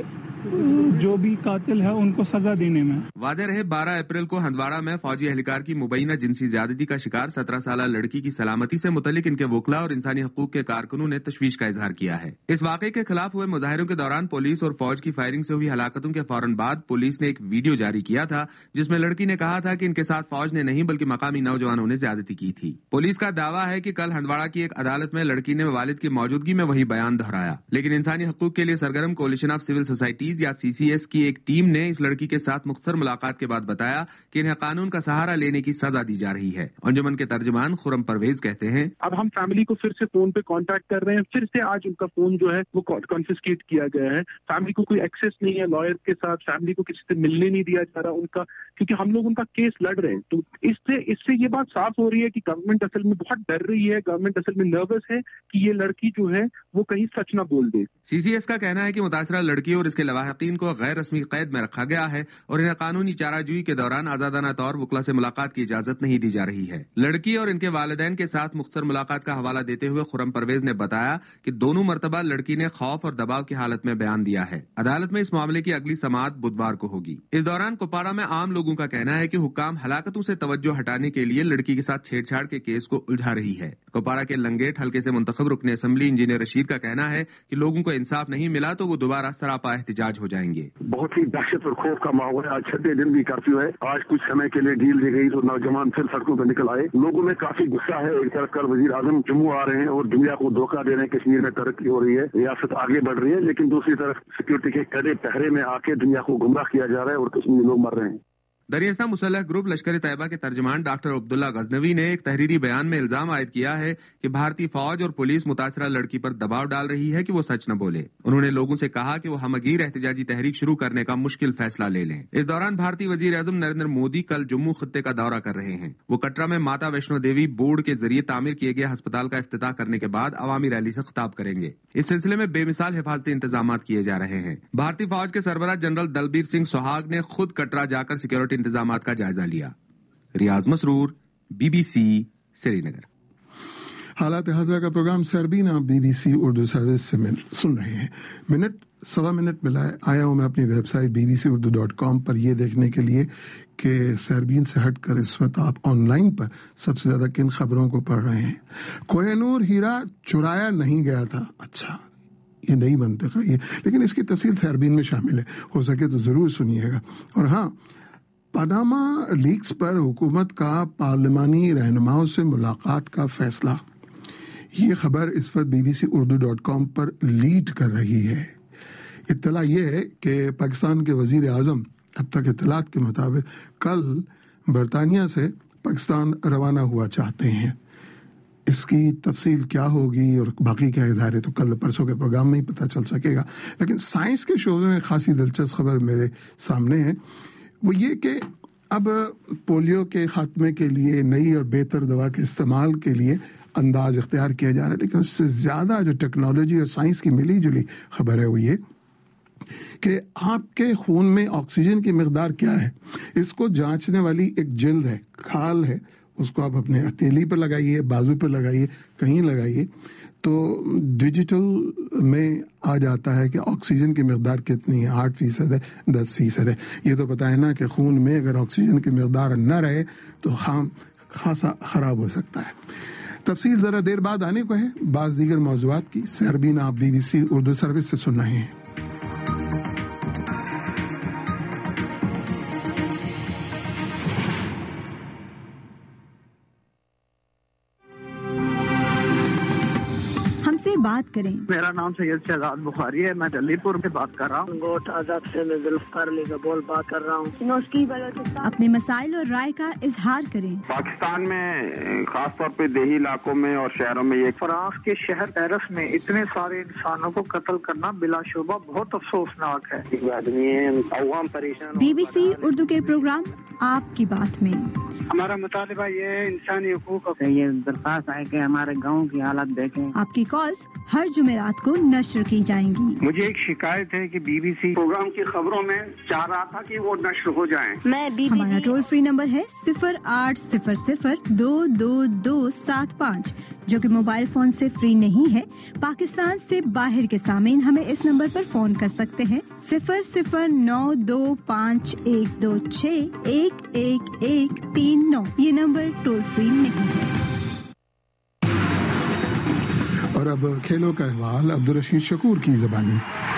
जो भी कातिल है उनको सजा देने में। वादे रहे 12 अप्रैल को हंदवाड़ा में फौजी एहलकार की मुबैना जिनसी ज्यादती का शिकार 17 साल लड़की की सलामती से मुतल्लिक इनके वकला और इंसानी हकूक के कारकुनों ने तशवीश का इजहार किया है। इस वाक़े के खिलाफ हुए मुजाहिरों के दौरान पुलिस और फौज की फायरिंग से हुई हलाकतों के फौरन बाद पुलिस ने एक वीडियो जारी किया था, जिसमें लड़की ने कहा था कि इनके साथ फौज ने नहीं बल्कि मकामी नौजवानों ने ज्यादती की थी। पुलिस का दावा है कि कल हंदवाड़ा की एक अदालत में लड़की ने वालिद की मौजूदगी में वही बयान दोहराया, लेकिन इंसानी हकूक के लिए सरगर्म कोलिशन ऑफ सिविल सोसाइटीज या CCS की एक टीम ने इस लड़की के साथ मुख्तसर मुलाकात के बाद बताया कि इन्हें कानून का सहारा लेने की सजा दी जा रही है। अंजुमन के तर्जुमान खुरम परवेज कहते हैं, अब हम फैमिली को फिर से फोन पे कांटेक्ट कर रहे हैं, फिर से आज उनका फोन जो है वो कॉन्फिस्केट किया गया है। फैमिली को कोई एक्सेस नहीं है लॉयर के साथ, फैमिली को किसी से मिलने नहीं दिया जा रहा उनका, क्योंकि हम लोग उनका केस लड़ रहे हैं। तो इससे ये बात साफ हो रही है कि गवर्नमेंट असल में बहुत डर रही है, गवर्नमेंट असल में नर्वस है कि ये लड़की जो है वो कहीं सच ना बोल दे। CCS का कहना है कि मुतासरा लड़की और इसके लवाहिकीन को गैर रस्मी कैद में रखा गया है और इन्हें कानूनी चाराजोई के दौरान आजादाना तौर वकला से मुलाकात की इजाजत नहीं दी जा रही है। लड़की और इनके वालिदैन के साथ मुख्तसर मुलाकात का हवाला देते हुए खुरम परवेज ने बताया कि दोनों मरतबा लड़की ने खौफ और दबाव की हालत में बयान दिया है। अदालत में इस मामले की अगली समाअत बुधवार को होगी। इस दौरान कुपवाड़ा में आम लोगों का कहना है कि हुक्काम हलाकतों से तवज्जो हटाने के लिए लड़की के साथ छेड़छाड़ के केस को उलझा रही है। कुपवाड़ा के लंगेट हल्के से मुंतखब रुकने असेंबली इंजीनियर रशीद का कहना है कि लोगों को इंसाफ नहीं मिला तो वो दोबारा सरापा एहतजाज हो जाएंगे। बहुत ही दहशत और खौफ का माहौल है। आज 6 दिन भी कर्फ्यू है। आज कुछ समय के लिए ढील दी गई तो नौजवान फिर सड़कों पर निकल आए। लोगों में काफी गुस्सा है। एक तरफ कर वजीर आजम जम्मू आ रहे हैं और दुनिया को धोखा दे रहे हैं, कश्मीर में तरक्की हो रही है, रियासत आगे बढ़ रही है, लेकिन दूसरी तरफ सिक्योरिटी के कड़े पहरे में आके दुनिया को गुमराह किया जा रहा है और कश्मीरी लोग मर रहे हैं। दरियास्ता मुसल्लह ग्रुप लश्कर तैयबा के तर्जमान डॉक्टर अब्दुल्ला गजनवी ने एक तहरीरी बयान में इल्जाम आयद किया है कि भारतीय फौज और पुलिस मुतासरा लड़की पर दबाव डाल रही है कि वो सच न बोले। उन्होंने लोगों से कहा कि वो हमगीर एहतजाजी तहरीक शुरू करने का मुश्किल फैसला ले लें। इस दौरान भारतीय वजीर आजम नरेंद्र मोदी कल जम्मू खत्ते का दौरा कर रहे हैं। वो कटरा में माता वैष्णो देवी बोर्ड के जरिए तामीर किए गए अस्पताल का इफ्तिताह करने के बाद अवामी रैली से खिताब करेंगे। इस सिलसिले में बेमिसाल हिफाजती इंतजाम किए जा रहे हैं। भारतीय फौज के सरबराह जनरल दलबीर सिंह सुहाग ने खुद कटरा जाकर सिक्योरिटी इंतजाम का जायजा लिया। रियाज मसरूर, BBC, श्रीनगर। हालात हाज़िरा का programme Sairbeen BBC Urdu service से सुन रहे हैं। मिनट सवा मिनट मिला है। आया हूं मैं अपनी वेबसाइट bbcurdu.com पर यह देखने के लिए कि सरबीन से हटकर इस वक्त आप ऑनलाइन पर सबसे ज्यादा किन खबरों को पढ़ रहे हैं। कोहिनूर हीरा चुराया नहीं गया था। अच्छा, ये नहीं बनते का ये, लेकिन इसकी तफसील सरबीन में शामिल है, हो सके तो जरूर सुनिएगा। और हाँ, पनामा लीक्स पर हुकूमत का पार्लिमानी रहनुमाओं से मुलाकात का फैसला, ये खबर इस वक्त bbcurdu.com पर लीड कर रही है। इत्तला ये है कि पाकिस्तान के वजीर आजम अब तक इत्तलात के मुताबिक कल बरतानिया से पाकिस्तान रवाना हुआ चाहते हैं। इसकी तफसील क्या होगी और बाकी क्या इज़हार है तो कल परसों के प्रोग्राम में ही पता चल सकेगा। लेकिन साइंस के शोबे में खासी दिलचस्प खबर मेरे सामने है। वो ये कि اب پولیو کے خاتمے کے لیے نئی اور بہتر دوا کے استعمال کے لیے انداز اختیار کیا جا رہا ہے، لیکن اس سے زیادہ جو ٹیکنالوجی اور سائنس کی ملی جلی خبر ہے وہ یہ کہ آپ کے خون میں آکسیجن کی مقدار کیا ہے، اس کو جانچنے والی ایک جلد ہے، کھال ہے، اس کو آپ اپنے ہتھیلی پہ لگائیے، بازو پہ لگائیے، کہیں لگائیے تو ڈیجیٹل میں آ جاتا ہے کہ آکسیجن کی مقدار کتنی ہے، 8% ہے، 10% ہے۔ یہ تو پتہ ہے نا کہ خون میں اگر آکسیجن کی مقدار نہ رہے تو خاصا خراب ہو سکتا ہے۔ تفصیل ذرا دیر بعد آنے کو ہے۔ بعض دیگر موضوعات کی سربین آپ BBC اردو سروس سے سن رہے ہیں۔ بات کریں۔ میرا نام سید شہزاد بخاری ہے، میں دلی پور سے بات کر رہا ہوں۔ گوٹ آزاد سے میں ذوالفقار علی گبول بات کر رہا ہوں۔ اپنے مسائل اور رائے کا اظہار کریں۔ پاکستان میں خاص طور پہ دیہی علاقوں میں اور شہروں میں یہ فرانس کے شہر پیرس میں اتنے سارے انسانوں کو قتل کرنا بلا شبہ بہت افسوسناک ہے۔ عوام پریشان۔ BBC اردو کے پروگرام آپ کی بات میں ہمارا مطالبہ یہ ہے انسانی حقوق یہ درخواست ہے کہ ہمارے گاؤں کی حالت دیکھیں۔ آپ کی کالز ہر جمعرات کو نشر کی جائیں گی۔ مجھے ایک شکایت ہے کہ BBC پروگرام کی خبروں میں چاہ رہا تھا کہ وہ نشر ہو جائیں۔ ہمارا ٹول فری نمبر ہے 0800-222275 جو کہ موبائل فون سے فری نہیں ہے۔ پاکستان سے باہر کے سامعین ہمیں اس نمبر پر فون کر سکتے ہیں 009251161139۔ یہ نمبر ٹول فری نہیں ہے۔ اور اب کھیلوں کا احوال عبدالرشید شکور کی زبانی۔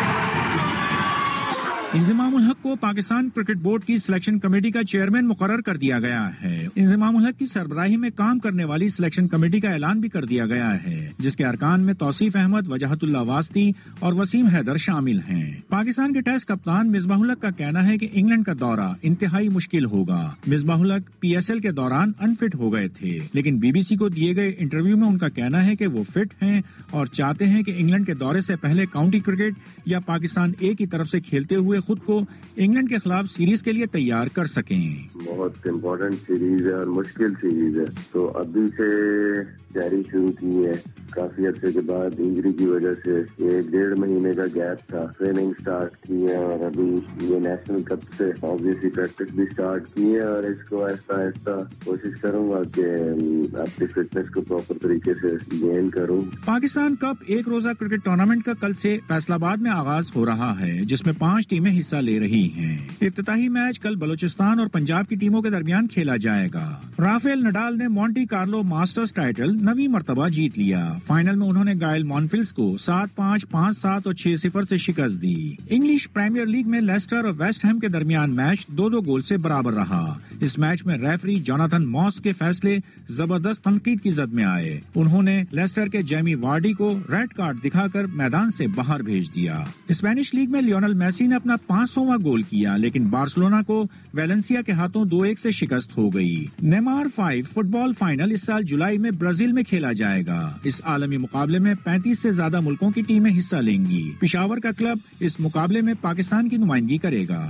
انضمام الحق کو پاکستان کرکٹ بورڈ کی سلیکشن کمیٹی کا چیئرمین مقرر کر دیا گیا ہے۔ انضمام الحق کی سربراہی میں کام کرنے والی سلیکشن کمیٹی کا اعلان بھی کر دیا گیا ہے، جس کے ارکان میں توصیف احمد، وجاہت اللہ واسطی اور وسیم حیدر شامل ہیں۔ پاکستان کے ٹیسٹ کپتان مصباح الحق کا کہنا ہے کہ انگلینڈ کا دورہ انتہائی مشکل ہوگا۔ مصباح الحق PSL کے دوران انفٹ ہو گئے تھے، لیکن BBC کو دیے گئے انٹرویو میں ان کا کہنا ہے کہ وہ فٹ ہیں اور چاہتے ہیں کہ انگلینڈ کے دورے سے پہلے کاؤنٹی کرکٹ یا پاکستان A کی طرف سے کھیلتے ہوئے خود کو انگلینڈ کے خلاف سیریز کے لیے تیار کر سکیں۔ بہت امپورٹنٹ سیریز ہے اور مشکل سیریز ہے، تو ابھی سے تیاری شروع کی ہے۔ کافی عرصے کے بعد انجری کی وجہ سے 1.5 مہینے کا گیپ تھا، ٹریننگ سٹارٹ کی ہے اور ابھی یہ نیشنل کپ سے آبویسلی پریکٹس بھی سٹارٹ کی ہے اور اس کو آہستہ آہستہ کوشش کروں گا کہ اپنی فٹنس کو پراپر طریقے سے گین کروں۔ پاکستان کپ ایک روزہ کرکٹ ٹورنامنٹ کا کل سے فیصل آباد میں آغاز ہو رہا ہے، جس میں 5 ٹیمیں حصہ لے رہی ہیں۔ افتتاحی میچ کل بلوچستان اور پنجاب کی ٹیموں کے درمیان کھیلا جائے گا۔ رافیل نڈال نے مونٹی کارلو ماسٹرز ٹائٹل 9ویں مرتبہ جیت لیا۔ فائنل میں انہوں نے گائل مونفلز کو 7-5، 5-7 اور 6-0 سے شکست دی۔ انگلش پریمیئر لیگ میں لیسٹر اور ویسٹ ہیم کے درمیان میچ 2-2 گول سے برابر رہا۔ اس میچ میں ریفری جوناتھن موس کے فیصلے زبردست تنقید کی زد میں آئے۔ انہوں نے لیسٹر کے جیمی وارڈی کو ریڈ کارڈ دکھا کر میدان سے باہر بھیج دیا۔ اسپینش لیگ میں لیونل میسی نے اپنا 500واں گول کیا، لیکن بارسلونا کو ویلنسیا کے ہاتھوں 2-1 سے شکست ہو گئی۔ نیمار 5 فٹ بال فائنل اس سال جولائی میں برازیل میں کھیلا جائے گا۔ اس عالمی مقابلے میں 35 سے زیادہ ملکوں کی ٹیمیں حصہ لیں گی۔ پشاور کا کلب اس مقابلے میں پاکستان کی نمائندگی کرے گا۔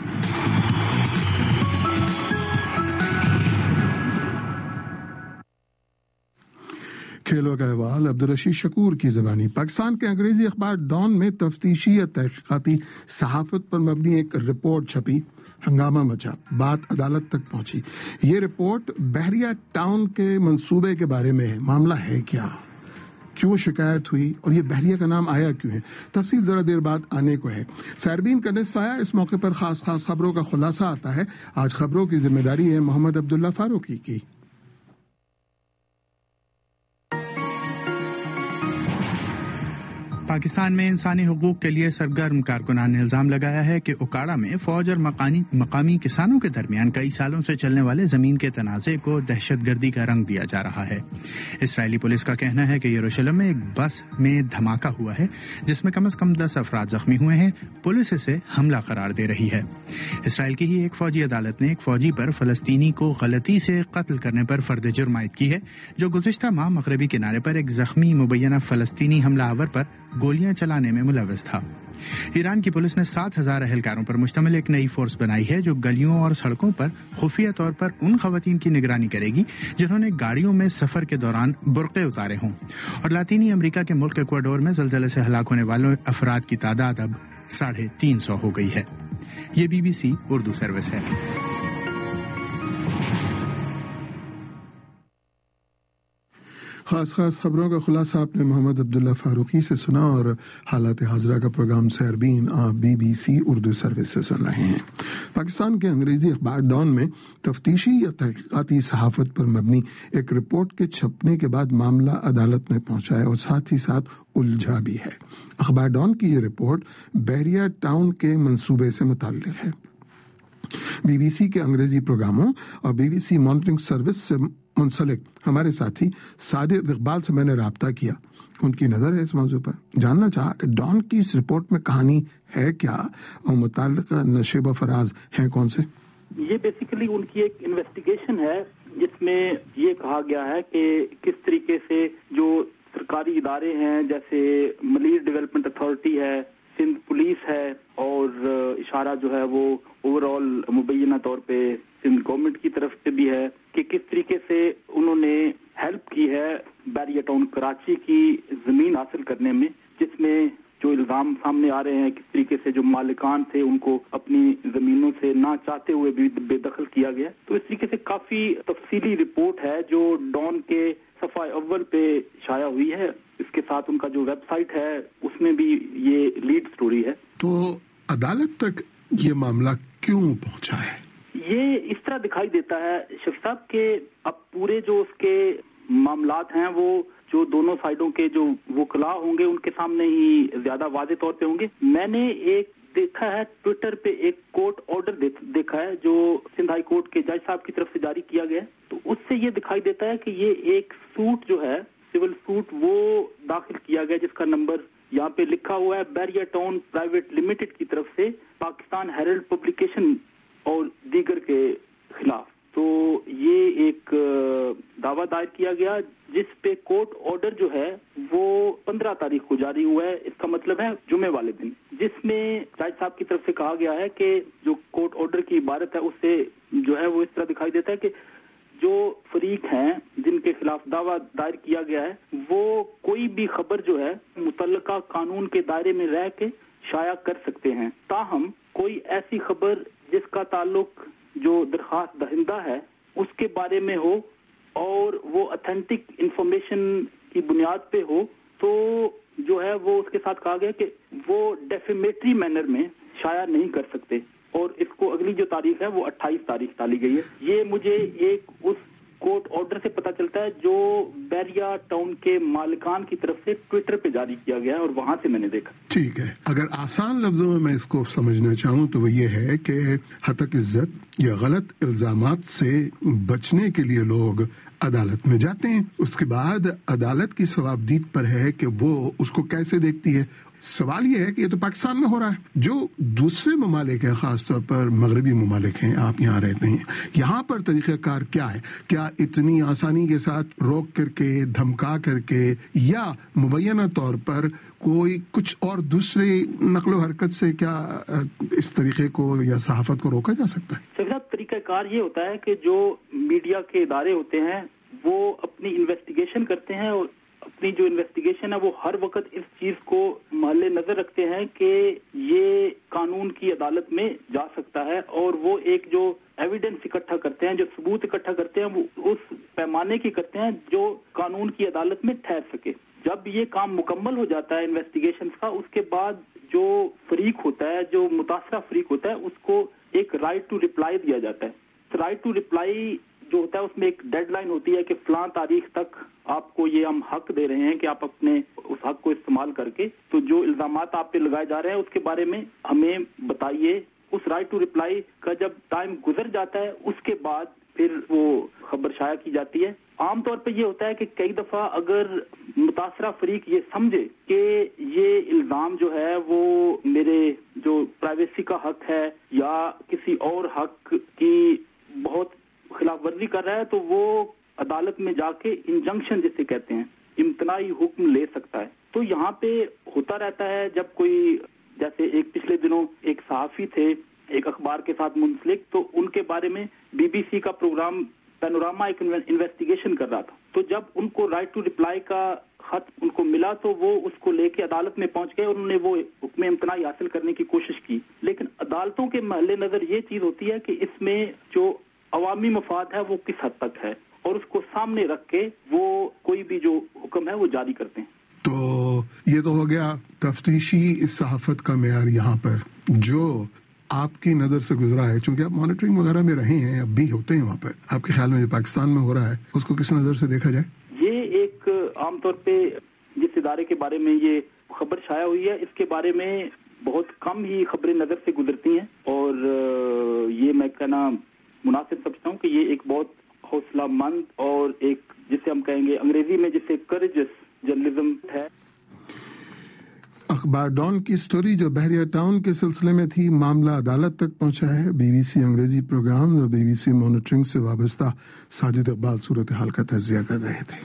کھیلوں کا احوال عبدالرشید شکور کی زبانی۔ پاکستان کے انگریزی اخبار ڈان میں تفتیشی یا تحقیقاتی صحافت پر مبنی ایک رپورٹ چھپی، ہنگامہ مچا، بات عدالت تک پہنچی۔ یہ رپورٹ بحریہ ٹاؤن کے منصوبے کے بارے میں ہے۔ معاملہ ہے کیا، کیوں شکایت ہوئی اور یہ بحریہ کا نام آیا کیوں ہے؟ تفصیل ذرا دیر بعد آنے کو ہے۔ ساربین کا نصف آیا، اس موقع پر خاص خبروں کا خلاصہ آتا ہے۔ آج خبروں کی ذمہ داری ہے محمد عبداللہ فاروقی کی۔ پاکستان میں انسانی حقوق کے لیے سرگرم کارکنان نے الزام لگایا ہے کہ اوکاڑا میں فوج اور مقامی کسانوں کے درمیان کئی سالوں سے چلنے والے زمین کے تنازع کو دہشت گردی کا رنگ دیا جا رہا ہے۔ اسرائیلی پولیس کا کہنا ہے کہ یروشلم میں ایک بس میں دھماکہ ہوا ہے جس میں کم از کم 10 افراد زخمی ہوئے ہیں۔ پولیس اسے حملہ قرار دے رہی ہے۔ اسرائیل کی ہی ایک فوجی عدالت نے ایک فوجی پر فلسطینی کو غلطی سے قتل کرنے پر فرد جرم عائد کی ہے، جو گزشتہ ماہ مغربی کنارے پر ایک زخمی مبینہ فلسطینی حملہ آور پر گولیاں چلانے میں ملوث تھا۔ ईरान की पुलिस ने 7,000 एहलकारों पर मुश्तमिल एक नई फोर्स बनाई है जो गलियों और सड़कों पर खुफिया तौर पर उन खवातीन की निगरानी करेगी जिन्होंने गाड़ियों में सफर के दौरान बुर्के उतारे हों। और लातीनी अमेरिका के मुल्क इक्वाडोर में ज़लज़ले से हलाक होने वाले अफराद की तादाद अब 350 हो गई है। ये BBC उर्दू सर्विस है। खास खबरों का खुलासा आपने मोहम्मद अब्दुल्ला फारूकी से सुना और हालात हाजरा का प्रोग्राम सैरबीन आप BBC उर्दू सर्विस से सुन रहे हैं। पाकिस्तान के अंग्रेजी अखबार डॉन में तफ्तीशी या तहकीकाती सहाफत पर मबनी एक रिपोर्ट के छपने के बाद मामला अदालत में पहुंचा है और साथ ही साथ उलझा भी है। अखबार डॉन की ये रिपोर्ट बहरिया टाउन के मंसूबे से मुताल्लिक है। BBC के अंग्रेजी प्रोग्रामों और BBC मॉनिटरिंग सर्विस से मुंसलिक हमारे साथी सादिक इकबाल से मैंने राब्ता किया। उनकी नजर है इस मौजू पर। जानना चाहा कि डॉन की इस रिपोर्ट में कहानी है क्या और मुताल्लिका नशेब फराज हैं कौन से। ये बेसिकली उनकी एक इन्वेस्टिगेशन है जिसमें ये कहा गया है कि किस तरीके से जो सरकारी इदारे हैं जैसे मलीर डेवलपमेंट अथॉरिटी है, सिंध पुलिस है और इशारा जो है वो ओवरऑल मुबैना तौर पे सिंध गवर्नमेंट की तरफ से भी है कि किस तरीके से उन्होंने हेल्प की है बैरिया टाउन कराची की जमीन हासिल करने में, जिसमें जो इल्जाम सामने आ रहे हैं किस तरीके से जो मालिकान थे उनको अपनी जमीनों से ना चाहते हुए भी बेदखल किया गया। तो इस तरीके से काफी तफसीली रिपोर्ट है जो डॉन के सफा अव्वल पे शाया हुई है। इसके साथ उनका जो वेबसाइट है उसमें भी ये लीड स्टोरी है। तो अदालत तक ये मामला क्यों पहुंचा है? ये इस तरह दिखाई देता है शफी साहब के अब पूरे जो उसके मामलात हैं वो जो दोनों साइडों के जो वकला होंगे उनके सामने ही ज्यादा वाज़े तौर पे होंगे। मैंने एक देखा है ट्विटर पे एक कोर्ट ऑर्डर देखा है जो सिंध हाई कोर्ट के जज साहब की तरफ से जारी किया गया है। तो उससे ये दिखाई देता है कि ये एक सूट जो है सिविल सूट वो दाखिल किया गया जिसका नंबर यहाँ पे लिखा हुआ है बैरिया टाउन प्राइवेट लिमिटेड की तरफ से पाकिस्तान हेरल्ड पब्लिकेशन और दीगर के खिलाफ। तो ये एक दावा दायर किया गया जिस पे कोर्ट ऑर्डर जो है वो 15 तारीख को जारी हुआ है। इसका मतलब है जुमे वाले दिन, जिसमें जज साहब की तरफ से कहा गया है कि जो कोर्ट ऑर्डर की इबारत है उससे जो है वो इस तरह दिखाई देता है कि जो फरीक हैं जिनके खिलाफ दावा दायर किया गया है वो कोई भी खबर जो है मुतल्लका कानून के दायरे में रह के शाया कर सकते हैं, ताहम कोई ऐसी खबर जिसका ताल्लुक जो दरखास्त दहिंदा है उसके बारे में हो और वो ऑथेंटिक इंफॉर्मेशन की बुनियाद पे हो, तो जो है वो उसके साथ कहा गया कि वो डेफेमेटरी मैनर में शाया नहीं कर सकते और इसको अगली जो तारीख है वो 28 तारीख डाली गई है। ये मुझे एक उस कोर्ट ऑर्डर से पता चलता है जो बैरिया टाउन के मालिकान की तरफ से ट्विटर पे जारी किया गया है और वहां से मैंने देखा। ठीक है, अगर आसान लफ्जों में मैं इसको समझना चाहूँ तो वो ये है कि हतक इज्जत या गलत इल्जामात से बचने के लिए लोग अदालत में जाते हैं। उसके बाद अदालत की सवाबदीद पर है कि वो उसको कैसे देखती है। सवाल ये है कि ये तो पाकिस्तान में हो रहा है, जो दूसरे ममालिक है, खासतौर पर मगरबी ममालिक हैं, आप यहाँ रहते हैं, यहाँ पर तरीक़ाकार क्या है? क्या इतनी आसानी के साथ रोक करके धमका करके या मुबैना तौर पर कोई कुछ और दूसरे नकलो हरकत से क्या इस तरीके को या सहाफत को रोका जा सकता है? सबसे तरीक़ाकार ये होता है कि जो मीडिया के इदारे होते हैं वो अपनी इन्वेस्टिगेशन करते हैं और अपनी जो इन्वेस्टिगेशन है वो हर वक्त इस चीज को महले नजर रखते हैं कि ये कानून की अदालत में जा सकता है और वो एक जो एविडेंस इकट्ठा करते हैं, जो सबूत इकट्ठा करते हैं, वो उस पैमाने की करते हैं जो कानून की अदालत में ठहर सके। जब ये काम मुकम्मल हो जाता है इन्वेस्टिगेशन का, उसके बाद जो फरीक होता है, जो मुतासरा फरीक होता है, उसको एक राइट टू रिप्लाई दिया जाता है। राइट टू रिप्लाई जो होता है उसमें एक डेडलाइन होती है कि फलां तारीख तक आपको ये हम हक दे रहे हैं कि आप अपने उस हक को इस्तेमाल करके तो जो इल्जामात आप पे लगाए जा रहे हैं उसके बारे में हमें बताइए। उस राइट टू रिप्लाई का जब टाइम गुजर जाता है उसके बाद फिर वो खबर शाया की जाती है। आमतौर पे ये होता है कि कई दफा अगर मुतासरा फरीक ये समझे कि ये इल्जाम जो है वो मेरे जो प्राइवेसी का हक है या किसी और हक की बहुत खिलाफ वर्जी कर रहा है, तो वो अदालत में जाके इंजंक्शन जिसे कहते हैं, इम्तनाई हुक्म ले सकता है। तो यहाँ पे होता रहता है जब कोई جیسے ایک پچھلے دنوں ایک صحافی تھے ایک اخبار کے ساتھ منسلک, تو ان کے بارے میں بی بی سی کا پروگرام پینوراما ایک انویسٹیگیشن کر رہا تھا, تو جب ان کو رائٹ ٹو ریپلائی کا خط ان کو ملا تو وہ اس کو لے کے عدالت میں پہنچ گئے اور انہوں نے وہ حکم امتناعی حاصل کرنے کی کوشش کی. لیکن عدالتوں کے محل نظر یہ چیز ہوتی ہے کہ اس میں جو عوامی مفاد ہے وہ کس حد تک ہے, اور اس کو سامنے رکھ کے وہ کوئی بھی جو حکم ہے وہ جاری کرتے ہیں. تو یہ تو ہو گیا تفتیشی صحافت کا معیار یہاں پر جو آپ کی نظر سے گزرا ہے, چونکہ آپ مانیٹرنگ وغیرہ میں رہے ہیں, اب بھی ہوتے ہیں وہاں پر, آپ کے خیال میں جو پاکستان میں ہو رہا ہے اس کو کس نظر سے دیکھا جائے؟ یہ ایک عام طور پہ جس ادارے کے بارے میں یہ خبر شائع ہوئی ہے اس کے بارے میں بہت کم ہی خبریں نظر سے گزرتی ہیں, اور یہ میں کہنا مناسب سمجھتا ہوں کہ یہ ایک بہت حوصلہ مند اور ایک جسے ہم کہیں گے انگریزی میں جسے کریجس جرنلزم ہے. اخبار ڈان کی سٹوری جو بحریہ ٹاؤن کے سلسلے میں تھی, معاملہ عدالت تک پہنچا ہے. بی بی سی انگریزی پروگرام اور بی بی سی مانیٹرنگ سے وابستہ ساجد اقبال صورتحال کا تجزیہ کر رہے تھے.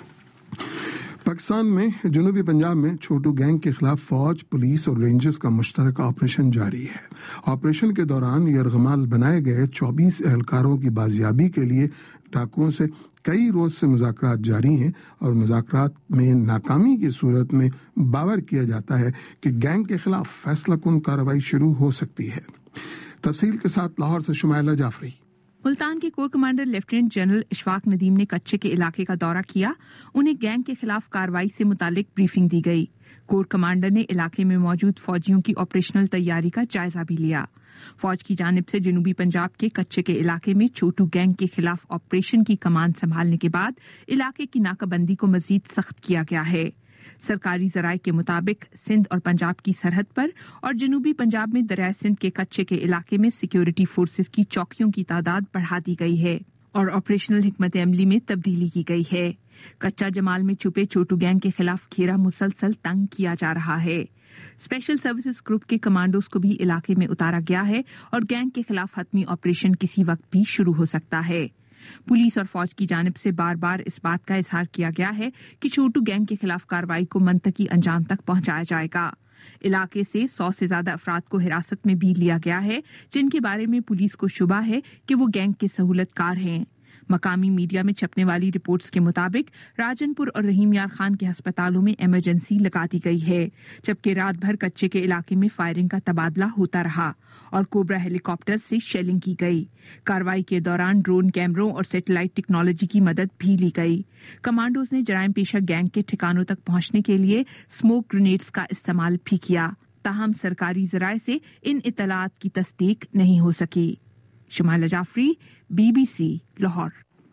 پاکستان میں جنوبی پنجاب میں چھوٹو گینگ کے خلاف فوج, پولیس اور رینجرز کا مشترکہ آپریشن جاری ہے. آپریشن کے دوران یرغمال بنائے گئے 24 اہلکاروں کی بازیابی کے لیے ڈاکوؤں سے کئی روز سے مذاکرات جاری ہیں, اور مذاکرات میں ناکامی کی صورت میں باور کیا جاتا ہے کہ گینگ کے خلاف فیصلہ کن کارروائی شروع ہو سکتی ہے. تفصیل کے ساتھ لاہور سے شمائلہ جعفری. ملتان کے corps commander lieutenant general Ashfaq Nadeem نے کچے کے علاقے کا دورہ کیا. انہیں گینگ کے خلاف کارروائی سے متعلق بریفنگ دی گئی. کور کمانڈر نے علاقے میں موجود فوجیوں کی آپریشنل تیاری کا جائزہ بھی لیا. فوج کی جانب سے جنوبی پنجاب کے کچے کے علاقے میں چھوٹو گینگ کے خلاف آپریشن کی کمان سنبھالنے کے بعد علاقے کی ناکہ بندی کو مزید سخت کیا گیا ہے. سرکاری ذرائع کے مطابق سندھ اور پنجاب کی سرحد پر اور جنوبی پنجاب میں دریائے سندھ کے کچے کے علاقے میں سیکیورٹی فورسز کی چوکیوں کی تعداد بڑھا دی گئی ہے اور آپریشنل حکمت عملی میں تبدیلی کی گئی ہے. کچا جمال میں چھپے چھوٹو گینگ کے خلاف گھیرا مسلسل تنگ کیا جا رہا ہے. اسپیشل سروسز گروپ کے کمانڈوز کو بھی علاقے میں اتارا گیا ہے اور گینگ کے خلاف حتمی آپریشن کسی وقت بھی شروع ہو سکتا ہے. پولیس اور فوج کی جانب سے بار بار اس بات کا اظہار کیا گیا ہے کہ چھوٹو گینگ کے خلاف کارروائی کو منطقی انجام تک پہنچایا جائے گا. علاقے سے 100 سے زیادہ افراد کو حراست میں بھی لیا گیا ہے جن کے بارے میں پولیس کو شبہ ہے کہ وہ گینگ کے سہولت کار ہیں. مقامی میڈیا میں چھپنے والی رپورٹس کے مطابق راجن پور اور رحیم یار خان کے ہسپتالوں میں ایمرجنسی لگا دی گئی ہے, جبکہ رات بھر کچے کے علاقے میں فائرنگ کا تبادلہ ہوتا رہا اور کوبرا ہیلی کاپٹر سے شیلنگ کی گئی. کارروائی کے دوران ڈرون کیمروں اور سیٹلائٹ ٹیکنالوجی کی مدد بھی لی گئی. کمانڈوز نے جرائم پیشہ گینگ کے ٹھکانوں تک پہنچنے کے لیے اسموک گرینیڈز کا استعمال بھی کیا. تاہم سرکاری ذرائع سے ان اطلاعات کی تصدیق نہیں ہو سکی. Shumaila Jafri, B B C, Lahore.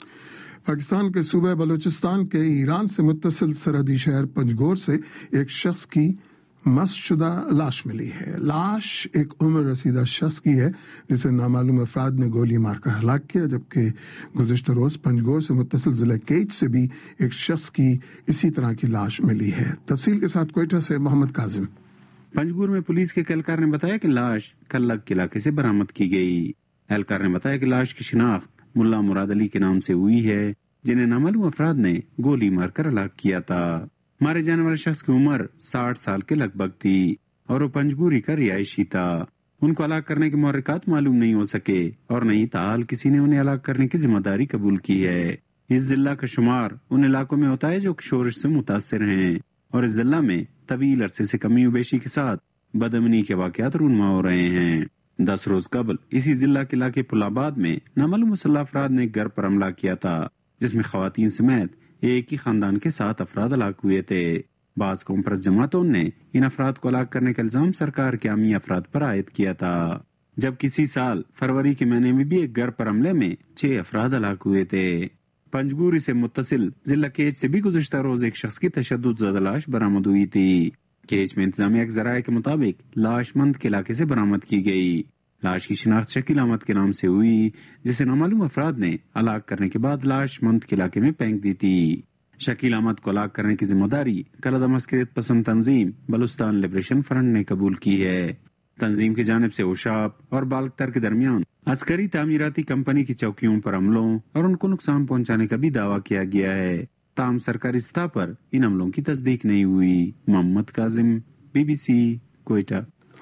Pakistan کے صوبہ بلوچستان کے ایران سے متصل سرحدی شہر پنجگور سے ایک شخص کی مس شدہ لاش ملی ہے. لاش ایک عمر رسیدہ شخص کی ہے جسے نامعلوم افراد نے گولی مار کر ہلاک کیا, جبکہ گزشتہ روز پنجگور سے متصل ضلع کیچ سے بھی ایک شخص کی اسی طرح کی لاش ملی ہے. تفصیل کے ساتھ کوئٹہ سے محمد کاظم. پنجگور میں پولیس کے اہلکار نے بتایا کہ لاش کلگ علاقے سے برآمد کی گئی. اہلکار نے بتایا کہ لاش کی شناخت ملا مراد علی کے نام سے ہوئی ہے جنہیں نامعلوم افراد نے گولی مار کر ہلاک کیا تھا. مارے جانے والے شخص کی عمر 60 سال کے لگ بھگ تھی اور وہ پنجگوری کا رہائشی تھا. ان کو ہلاک کرنے کے محرکات معلوم نہیں ہو سکے اور نہیں تاحال کسی نے انہیں ہلاک کرنے کی ذمہ داری قبول کی ہے. اس ضلع کا شمار ان علاقوں میں ہوتا ہے جو شورش سے متاثر ہیں اور اس ضلع میں طویل عرصے سے کمی و بیشی کے ساتھ بدامنی کے واقعات رونما ہو رہے ہیں. 10 روز قبل اسی ضلع کے علاقے پلاباد میں نامعلوم مسلح افراد نے گھر پر حملہ کیا تھا جس میں خواتین سمیت ایک ہی خاندان کے 7 افراد ہلاک ہوئے تھے. بعض قوم پرست جماعتوں نے ان افراد کو ہلاک کرنے کا الزام سرکار کے عامی افراد پر عائد کیا تھا, جب کسی سال فروری کے مہینے میں بھی ایک گھر پر حملے میں 6 افراد ہلاک ہوئے تھے. پنجگوری سے متصل ضلع کیچ سے بھی گزشتہ روز ایک شخص کی تشدد زدہ لاش برآمد ہوئی تھی. کیچ میں انتظامیہ کے ذرائع کے مطابق لاش مند کے علاقے سے برآمد کی گئی. لاش کی شناخت شکیل احمد کے نام سے ہوئی جسے نامعلوم افراد نے ہلاک کرنے کے بعد لاش مند کے علاقے میں پھینک دی تھی. شکیل احمد کو ہلاک کرنے کی ذمہ داری کلدم عسکریت پسند تنظیم بلوچستان لبریشن فرنٹ نے قبول کی ہے. تنظیم کی جانب سے اوشاپ اور بالکتر کے درمیان عسکری تعمیراتی کمپنی کی چوکیوں پر حملوں اور ان کو نقصان پہنچانے کا بھی دعویٰ کیا گیا ہے. تاہم سرکاری سطح پر ان حملوں کی تصدیق نہیں ہوئی. Muhammad Kazim, B B C, Quetta.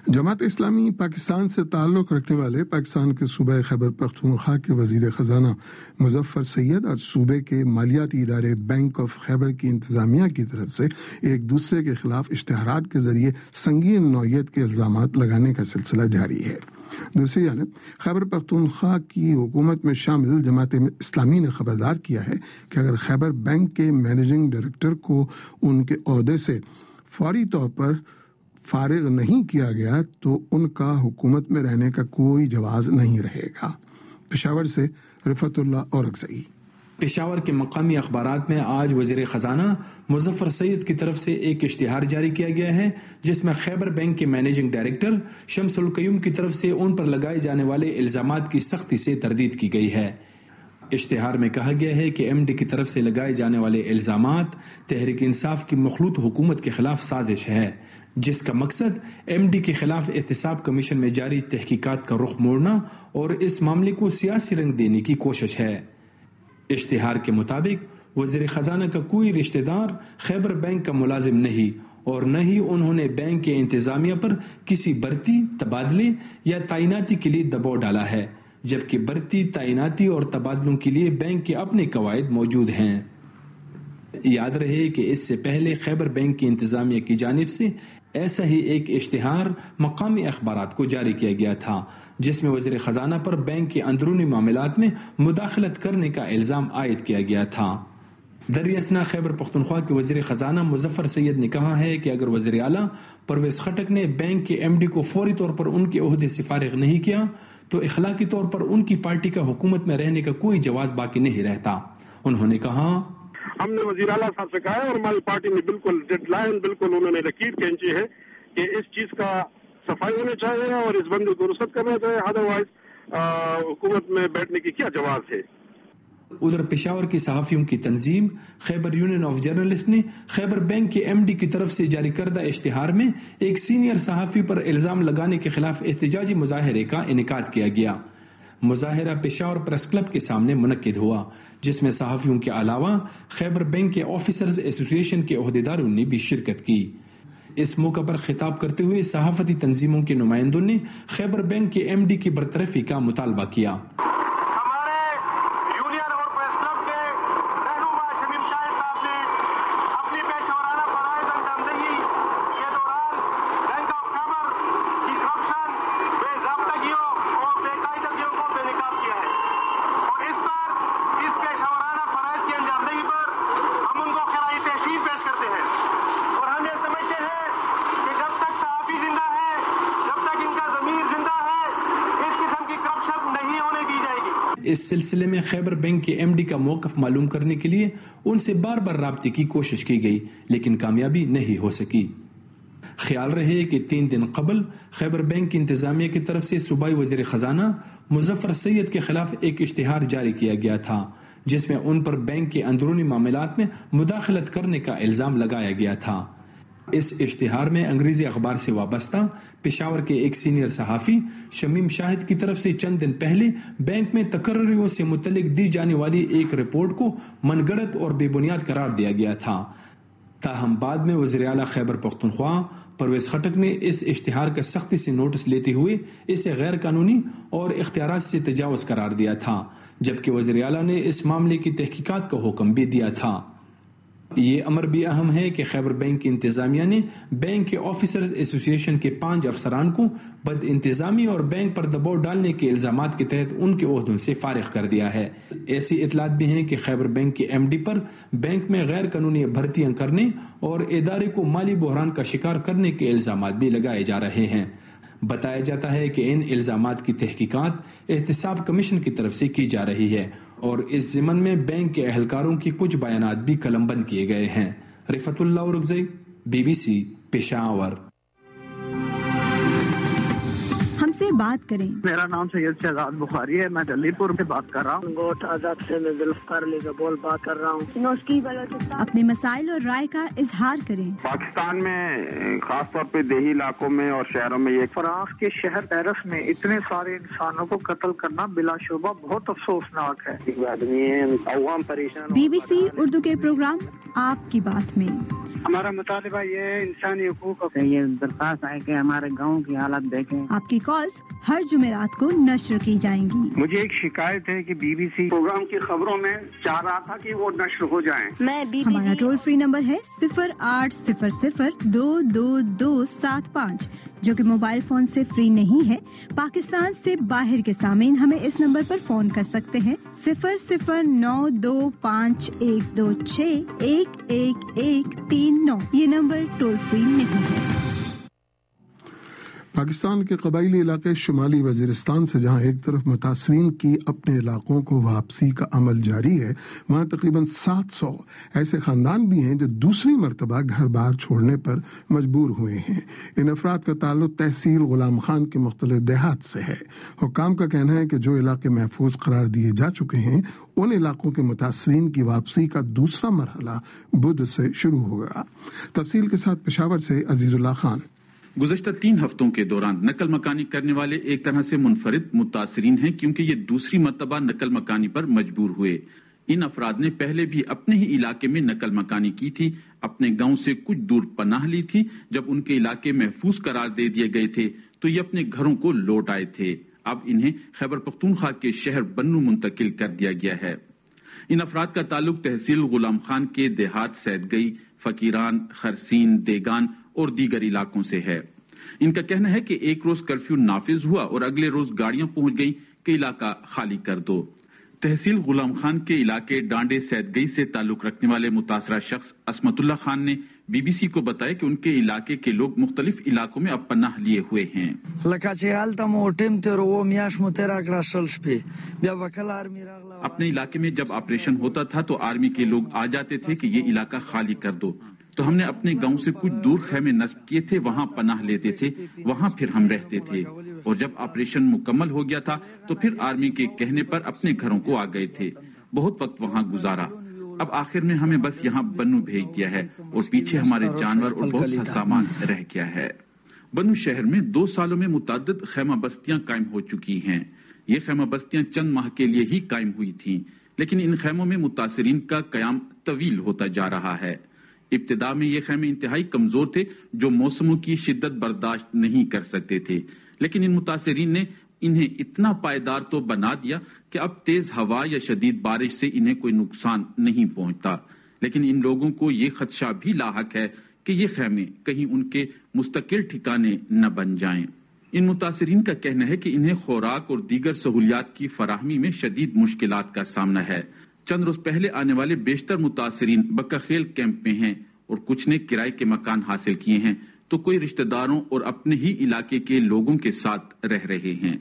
Jamaat Islami Pakistan से ताल्लुक रखने वाले पाकिस्तान के सूबे खैबर पख्तूनख्वा के वजीर खजाना मुजफ्फर सैयद और सूबे के मालियाती इदारे बैंक ऑफ खैबर की इंतजामिया की तरफ से एक दूसरे के खिलाफ इश्तिहारात के जरिए संगीन नौयत के इल्जामात लगाने का सिलसिला जारी है। दूसरी जानब खैबर पख्तूनख्वा की हुकूमत में शामिल जमात इस्लामी ने खबरदार किया है कि अगर खैबर बैंक के मैनेजिंग डायरेक्टर को उनके ओहदे से फौरी तौर पर फारिग नहीं किया गया तो उनका हुकूमत में रहने का कोई जवाज नहीं रहेगा। पेशावर से रिफतुल्लाह औरंगज़ई। पेशावर के मकामी अखबारात में आज वजीर खजाना मुजफ्फर सैयद की तरफ से एक इश्तिहार जारी किया गया है जिसमें खैबर बैंक के मैनेजिंग डायरेक्टर शम्सुल क़य्यूम की तरफ से उन पर लगाए जाने वाले इल्जामात की सख्ती से तरदीद की गई है। इश्तिहार में कहा गया है कि एमडी की तरफ से लगाए जाने वाले इल्जामात तहरीक इंसाफ की मखलूत हुकूमत के खिलाफ साजिश है जिसका मकसद एमडी के खिलाफ एहतसाब कमीशन में जारी तहकीकात का रुख मोड़ना और इस मामले को सियासी रंग देने की कोशिश है। इश्तिहार के मुताबिक वजीर खजाना का कोई रिश्तेदार खैबर बैंक का मुलाजिम नहीं और न ही उन्होंने बैंक के इंतजामिया पर किसी भर्ती, तबादले या तैनाती के लिए दबाव डाला है, जबकि भर्ती, तैनाती और तबादलों के लिए बैंक के अपने कवायद मौजूद हैं। याद रहे कि इससे पहले खैबर बैंक की इंतजामिया की जानिब से ऐसा ही एक इश्तिहार मकामी अखबारात को जारी किया गया था जिसमें वजीर खजाना पर बैंक के अंदरूनी मामलात में मुदाखलत करने का इल्जाम आयद किया गया था। दरियासना खैबर पख्तूनख्वा के वजीर खजाना मुजफ्फर सैयद ने कहा है कि अगर वजीर आला परवेज खटक ने बैंक के एमडी को फौरी तौर पर उनके ओहदे से फारिग नहीं किया तो इखलाकी तौर पर उनकी पार्टी का हुकूमत में रहने का कोई जवाब बाकी नहीं रहता। उन्होंने कहा, हमने वजीर आला साहब से कहा है और हमारी पार्टी ने बिल्कुल डेडलाइन बिल्कुल उन्होंने लकीर खींची है कि इस चीज का सफाई होनी चाहिए और इस बंदे को रुखसत करना चाहिए, अदरवाइज हुकूमत में बैठने की क्या जवाब है। उधर पेशावर की सहाफियों की तंजीम खैबर यूनियन ऑफ जर्नलिस्ट ने खैबर बैंक के एमडी की तरफ से जारी करदा इश्तिहार में एक सीनियर सहाफी पर इल्जाम लगाने के खिलाफ एहतजाजी मुजाहरे का इनेकाद किया गया। मुजाहिरा पेशावर प्रेस क्लब के सामने मुनक्किद हुआ जिसमें सहाफियों के अलावा खैबर बैंक के ऑफिसर्स एसोसिएशन के ओहदेदारों ने भी शिरकत की। इस मौके पर खिताब करते हुए सहाफती तंजीमों के नुमाइंदों ने खैबर बैंक के एमडी की बरतरफी का मुतालबा किया। इस सिलसिले में खैबर बैंक के एमडी का मौक़िफ़ मालूम करने के लिए उनसे बार बार राब्ते की कोशिश की गई लेकिन कामयाबी नहीं हो सकी। ख्याल रहे कि 3 दिन कबल खैबर बैंक की इंतजामिया की तरफ से सूबाई वजीर खजाना मुजफ्फर सैयद के खिलाफ एक इश्तिहार जारी किया गया था जिसमें उन पर बैंक के अंदरूनी मामलात में मुदाखलत करने का इल्जाम लगाया गया था। इस इश्तिहार में अंग्रेजी अखबार से वाबस्ता पेशावर के एक सीनियर सहाफी शमीम शाहिद की तरफ से चंद दिन पहले बैंक में तकर्रियों से मुतल्लिक दी जाने वाली एक रिपोर्ट को मनगढ़ंत और बेबुनियाद करार दिया गया था। ताहम बाद में वज़ीर आला खैबर पख्तूनख्वा परवेज खटक ने इस इश्तिहार का सख्ती से नोटिस लेते हुए इसे गैर कानूनी और इख्तियारात से तजावुज़ करार दिया था, जबकि वज़ीर आला ने इस मामले की तहकीकात का हुक्म भी दिया था। ये अमर भी अहम है कि खैबर बैंक की इंतजामिया ने बैंक के ऑफिसर्स एसोसिएशन के 5 अफसरान को बद इंतजामी और बैंक पर दबाव डालने के इल्जामात के तहत उनके ओहदों से फारिग कर दिया है। ऐसी इतलात भी हैं कि खैबर बैंक के एमडी पर बैंक में गैर कानूनी भर्तियां करने और इदारे को माली बहरान का शिकार करने के इल्जामात भी लगाए जा रहे हैं। बताया जाता है कि इन इल्जामात की तहकीकात एहतसाब कमीशन की तरफ से की जा रही है और इस ज़िमन में बैंक के अहलकारों की कुछ बयानात भी कलमबंद किए गए हैं। रिफतुल्लाह औरंगज़ई, BBC, पेशावर। हमसे बात करें। मेरा नाम सैयद शहजाद बुखारी है, मैं जल्दीपुर से बात कर रहा हूँ। गोट आजाद से मैं जुल्फ़िकार अली का बोल बात कर रहा हूँ। अपने मसाइल और राय का इजहार करें। पाकिस्तान में खास तौर पे देही इलाकों में और शहरों में ये फ्रांस के शहर पेरिस में इतने सारे इंसानों को कत्ल करना बिलाशुबा बहुत अफसोसनाक है। आदमी है, अवाम परेशान। BBC उर्दू के प्रोग्राम आपकी बात में हमारा मुतालिबा ये है इंसानी हुकूक ये दरख्वास्त है कि हमारे गांव की हालत देखें। आपकी कॉल्स हर जुमेरात को नश्र की जाएंगी। मुझे एक शिकायत है कि बीबीसी प्रोग्राम की खबरों में चाह रहा था कि वो नश्र हो जाएं। हमारा टोल फ्री नंबर है 0800-222275 जो कि मोबाइल फोन से फ्री नहीं है। पाकिस्तान से बाहर के सामीन हमें इस नंबर पर फोन कर सकते हैं 009251161139। ये नंबर टोल फ्री नहीं है। पाकिस्तान के कबायली इलाके शुमाली वजीरिस्तान से जहां एक तरफ मुतासरीन की अपने इलाकों को वापसी का अमल जारी है, वहां तकरीबन 700 ऐसे खानदान भी हैं जो दूसरी मरतबा घर बार छोड़ने पर मजबूर हुए हैं। इन अफराद का ताल्लुक तहसील गुलाम खान के मुख्तलिफ देहात से है। हुक्काम का कहना है कि जो इलाके महफूज करार दिए जा चुके हैं उन इलाकों के मुतासरीन की वापसी का दूसरा मरहला बुध से शुरू होगा। तफसील के साथ पेशावर से अजीजुल्लाह खान। गुज़श्ता 3 हफ्तों के दौरान नकल मकानी करने वाले एक तरह से मुनफरिद मुतासरीन हैं, क्योंकि ये दूसरी मर्तबा नकल मकानी पर मजबूर हुए। इन अफराद ने पहले भी अपने ही इलाके में नकल मकानी की थी, अपने गांव से कुछ दूर पनाह ली थी। जब उनके इलाके महफूज करार दे दिए गए थे तो ये अपने घरों को लौट आए थे। अब इन्हें खैबर पख्तूनख्वा के शहर बन्नू मुंतकिल कर दिया गया है। इन अफराद का ताल्लुक तहसील गुलाम खान के देहात सैदगई, फकीरान, खरसीन, देगान और दीगर इलाकों से है। इनका कहना है कि एक रोज कर्फ्यू नाफिज हुआ और अगले रोज गाड़ियां पहुंच गई कि इलाका खाली कर दो। तहसील गुलाम खान के इलाके डांडे सैदगई से ताल्लुक रखने वाले मुतासरा शख्स असमतुल्लाह खान ने बीबीसी को बताया कि उनके इलाके के लोग मुख्तलिफ इलाकों में अब पनाह लिए हुए हैं। अपने इलाके में जब ऑपरेशन होता था तो आर्मी के लोग आ जाते थे कि ये इलाका खाली कर दो, तो हमने अपने गांव से कुछ दूर खैमे नस्ब किए थे, वहां पनाह लेते थे, वहां फिर हम रहते थे। और जब ऑपरेशन मुकम्मल हो गया था तो फिर आर्मी के कहने पर अपने घरों को आ गए थे। बहुत वक्त वहां गुजारा। अब आखिर में हमें बस यहाँ बन्नू भेज दिया है और पीछे हमारे जानवर और बहुत सा सामान रह गया है। बन्नू शहर में 2 सालों में मुतअद्दिद खैमा बस्तियां कायम हो चुकी हैं। ये खैमा बस्तियां चंद माह के लिए ही कायम हुई थीं, लेकिन इन खैमों में मुतासरीन का कयाम तवील होता जा रहा है। इब्तिदा में ये खैमे इंतहाई कमजोर थे, जो मौसमों की शिद्दत बर्दाश्त नहीं कर सकते थे, लेकिन इन मुतासरीन ने इन्हें इतना पायदार तो बना दिया कि अब तेज हवा या शदीद बारिश से इन्हें कोई नुकसान नहीं पहुंचता। लेकिन इन लोगों को ये खदशा भी लाहक है कि ये खैमे कहीं उनके मुस्तकिल ठिकाने न बन जाएं। इन मुतासरीन का कहना है कि इन्हें खुराक और दीगर सहूलियात की फराहमी में शदीद मुश्किलात का सामना है। चंद रोज पहले आने वाले बेशतर मुतासरीन बक्काखेल कैंप में हैं और कुछ ने किराए के मकान हासिल किए हैं, तो कोई रिश्तेदारों और अपने ही इलाके के लोगों के साथ रह रहे हैं।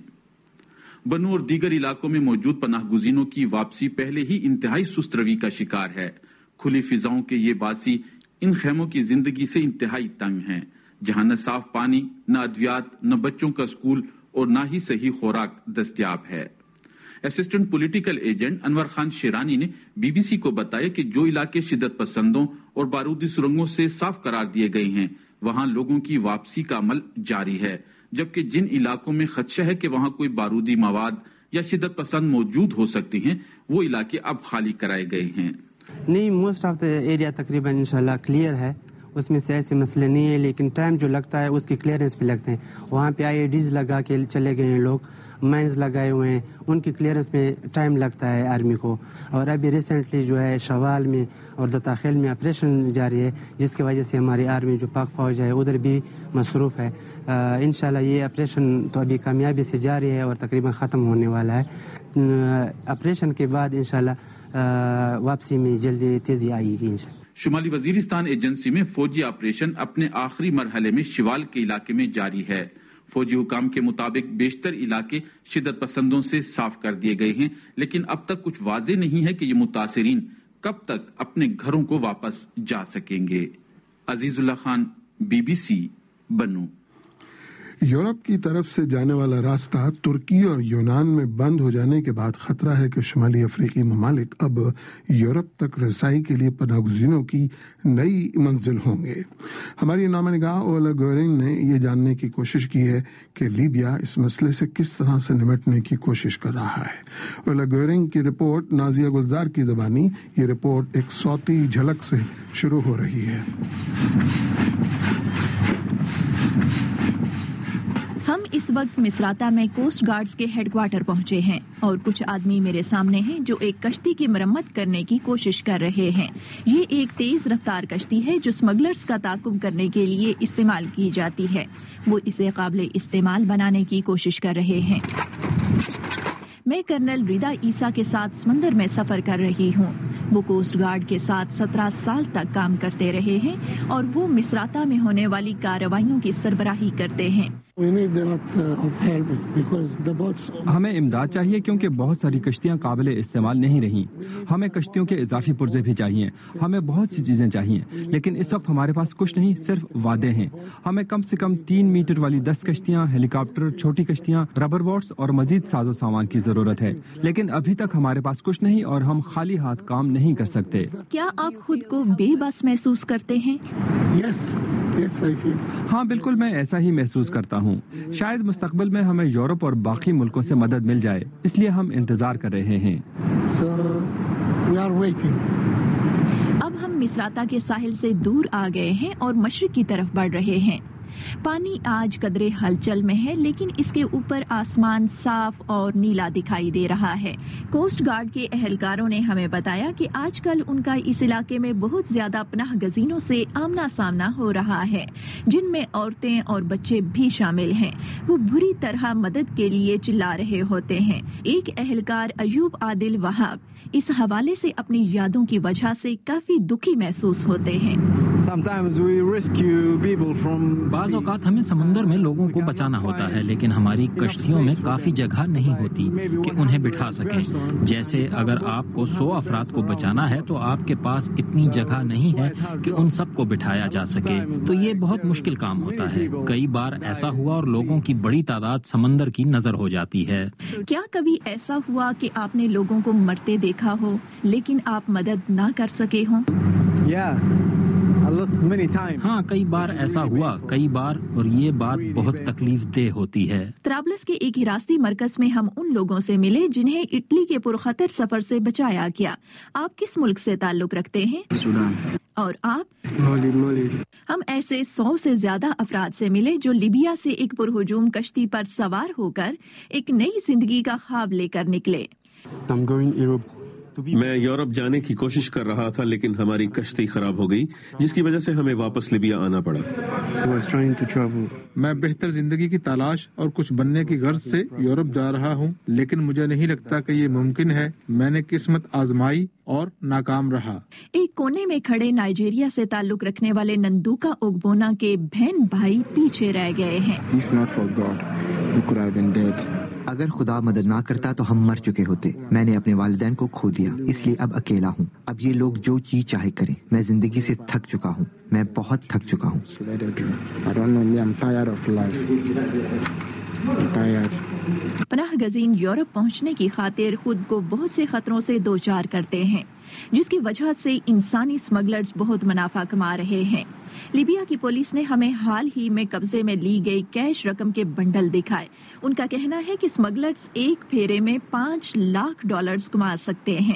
बन्नू और दीगर इलाकों में मौजूद पनाहगुजीनों की वापसी पहले ही इंतहाई सुस्त रवि का शिकार है। खुली फिजाओं के ये बासी इन खैमों की जिंदगी से इंतहाई तंग हैं, जहां न साफ पानी, न अद्वियात, न बच्चों का स्कूल और न ही सही खुराक दस्तयाब है। Assistant political agent Anwar Khan Sherani ने बीबीसी को बताया कि जो इलाके शिद्दत पसंदों और बारूदी सुरंगों से साफ करार दिए गए हैं, वहां लोगों की वापसी का अमल जारी है, जबकि जिन इलाकों में खदशा है कि वहां कोई बारूदी मवाद या शिद्दत पसंद मौजूद हो सकती हैं, वो इलाके अब खाली कराए गए हैं। नहीं, मोस्ट ऑफ द एरिया तकरीबन इंशाल्लाह क्लियर है, उसमें से ऐसे मसले नहीं है, लेकिन टाइम जो लगता है उसकी क्लियरेंस पे लगते हैं। वहाँ पे IEDs लगा के चले गए हैं लोग, माइंस लगाए हुए हैं, उनकी क्लियरेंस में टाइम लगता है आर्मी को। और अभी रिसेंटली जो है शवाल में और दताखेल में ऑपरेशन जारी है, जिसकी वजह से हमारी आर्मी जो पाक फौज है उधर भी मसरूफ़ है। इंशाल्लाह ये ऑपरेशन तो अभी कामयाबी से जारी है और तकरीबन ख़त्म होने वाला है। ऑपरेशन के बाद इंशाल्लाह वापसी में जल्दी तेज़ी आएगी इंशाल्लाह। शुमाली वजीरिस्तान एजेंसी में फौजी ऑपरेशन अपने आखिरी मरहले में शिवाल के इलाके में जारी है। फौजी हुकाम के मुताबिक बेशतर इलाके शिद्दत पसंदों से साफ कर दिए गए हैं, लेकिन अब तक कुछ वाज़ेह नहीं है कि ये मुतासरीन कब तक अपने घरों को वापस जा सकेंगे। अजीजुल्लाह खान, BBC, बन्नू। यूरोप की तरफ से जाने वाला रास्ता तुर्की और यूनान में बंद हो जाने के बाद खतरा है कि शुमाली अफ्रीकी ममालिक अब यूरोप तक रसाई के लिए पनाहगज़ीनों की नई मंजिल होंगे। हमारी नामा निगाह ओला गोरिंग ने ये जानने की कोशिश की है कि लीबिया इस मसले से किस तरह से निपटने की कोशिश कर रहा है। ओला गोरिंग की रिपोर्ट नाजिया गुलजार की ज़बानी। ये रिपोर्ट एक सौती झलक से शुरू हो रही है। हम इस वक्त मिसराता में कोस्ट गार्ड्स के हेडक्वार्टर पहुंचे हैं और कुछ आदमी मेरे सामने हैं जो एक कश्ती की मरम्मत करने की कोशिश कर रहे हैं। ये एक तेज रफ्तार कश्ती है जो स्मगलर्स का ताक़ुब करने के लिए इस्तेमाल की जाती है। वो इसे काबिल इस्तेमाल बनाने की कोशिश कर रहे हैं। मैं कर्नल रिदा ईसा के साथ समंदर में सफर कर रही हूँ। वो कोस्ट गार्ड के साथ 17 साल तक काम करते रहे हैं और वो मिसराता में होने वाली कार्रवाइयों की सरबराही करते हैं। हमें इमदाद चाहिए क्योंकि बहुत सारी कश्तियां काबिल इस्तेमाल नहीं रही। हमें कश्तियों के इजाफी पुर्जे भी चाहिए। हमें बहुत सी चीजें चाहिए, लेकिन इस वक्त हमारे पास कुछ नहीं, सिर्फ वादे हैं। हमें कम से कम 3 मीटर वाली 10 कश्तियां, हेलीकॉप्टर, छोटी कश्तियां, रबर बोट्स और मजीद साजो सामान की जरूरत है। लेकिन अभी तक हमारे पास कुछ नहीं और हम खाली हाथ काम नहीं कर सकते। क्या आप खुद को बेबस महसूस करते हैं? हाँ बिल्कुल, मैं ऐसा ही महसूस करता हूँ। शायद मुस्तकबिल में हमें यूरोप और बाकी मुल्कों से मदद मिल जाए, इसलिए हम इंतजार कर रहे हैं। अब हम मिसराता के साहिल से दूर आ गए हैं और मशरिक की तरफ बढ़ रहे हैं। पानी आज कदरे हलचल में है, लेकिन इसके ऊपर आसमान साफ और नीला दिखाई दे रहा है। कोस्ट गार्ड के अहलकारों ने हमें बताया कि आजकल उनका इस इलाके में बहुत ज्यादा पनाह गजीनों से आमना सामना हो रहा है, जिनमें औरतें और बच्चे भी शामिल हैं। वो बुरी तरह मदद के लिए चिल्ला रहे होते हैं। एक अहलकार अयूब आदिल वहाब इस हवाले से अपनी यादों की वजह से काफी दुखी महसूस होते हैं। बाज़ औक़ात हमें समुंदर में लोगों को बचाना होता है, लेकिन हमारी कश्तियों में काफी जगह नहीं होती कि उन्हें बिठा सकें। जैसे अगर आपको 100 अफराद को बचाना है तो आपके पास इतनी जगह नहीं है कि उन सबको बिठाया जा सके, तो ये बहुत मुश्किल काम होता है। कई बार ऐसा हुआ और लोगों की बड़ी तादाद समंदर की नजर हो जाती है। क्या कभी ऐसा हुआ कि आपने लोगों को मरते देखा हो लेकिन आप मदद ना कर सके हों? हाँ, कई बार ऐसा हुआ, कई बार, और ये बात बहुत तकलीफ देह होती है। त्राबलस के एक हिरासती मरकज में हम उन लोगों से मिले जिन्हें इटली के पुरखतर सफर से बचाया गया। आप किस मुल्क से ताल्लुक रखते हैं? सूडान। और आप? मोली। हम ऐसे 100 से ज्यादा अफराद से मिले जो लीबिया से एक पुरहुजूम कश्ती पर सवार होकर एक नई जिंदगी का ख्वाब लेकर निकले। मैं यूरोप जाने की कोशिश कर रहा था, लेकिन हमारी कश्ती खराब हो गई, जिसकी वजह से हमें वापस लीबिया आना पड़ा। मैं बेहतर जिंदगी की तलाश और कुछ बनने की गर्ज से यूरोप जा रहा हूँ, लेकिन मुझे नहीं लगता कि ये मुमकिन है। मैंने किस्मत आजमाई और नाकाम रहा। एक कोने में खड़े नाइजीरिया से ताल्लुक रखने वाले नंदुका ओग्बोना के बहन भाई पीछे रह गए हैं। अगर खुदा मदद ना करता तो हम मर चुके होते। मैंने अपने वालिदैन को खो दिया, इसलिए अब अकेला हूँ। अब ये लोग जो चीज चाहे करें। मैं जिंदगी से थक चुका हूँ। मैं बहुत थक चुका हूँ। पनाह गजीन यूरोप पहुंचने की खातिर खुद को बहुत से खतरों से दो चार करते हैं, जिसकी वजह से इंसानी स्मगलर्स बहुत मुनाफा कमा रहे हैं। लीबिया की पुलिस ने हमें हाल ही में कब्जे में ली गई कैश रकम के बंडल दिखाए। उनका कहना है कि स्मगलर्स एक फेरे में $5 लाख कमा सकते हैं।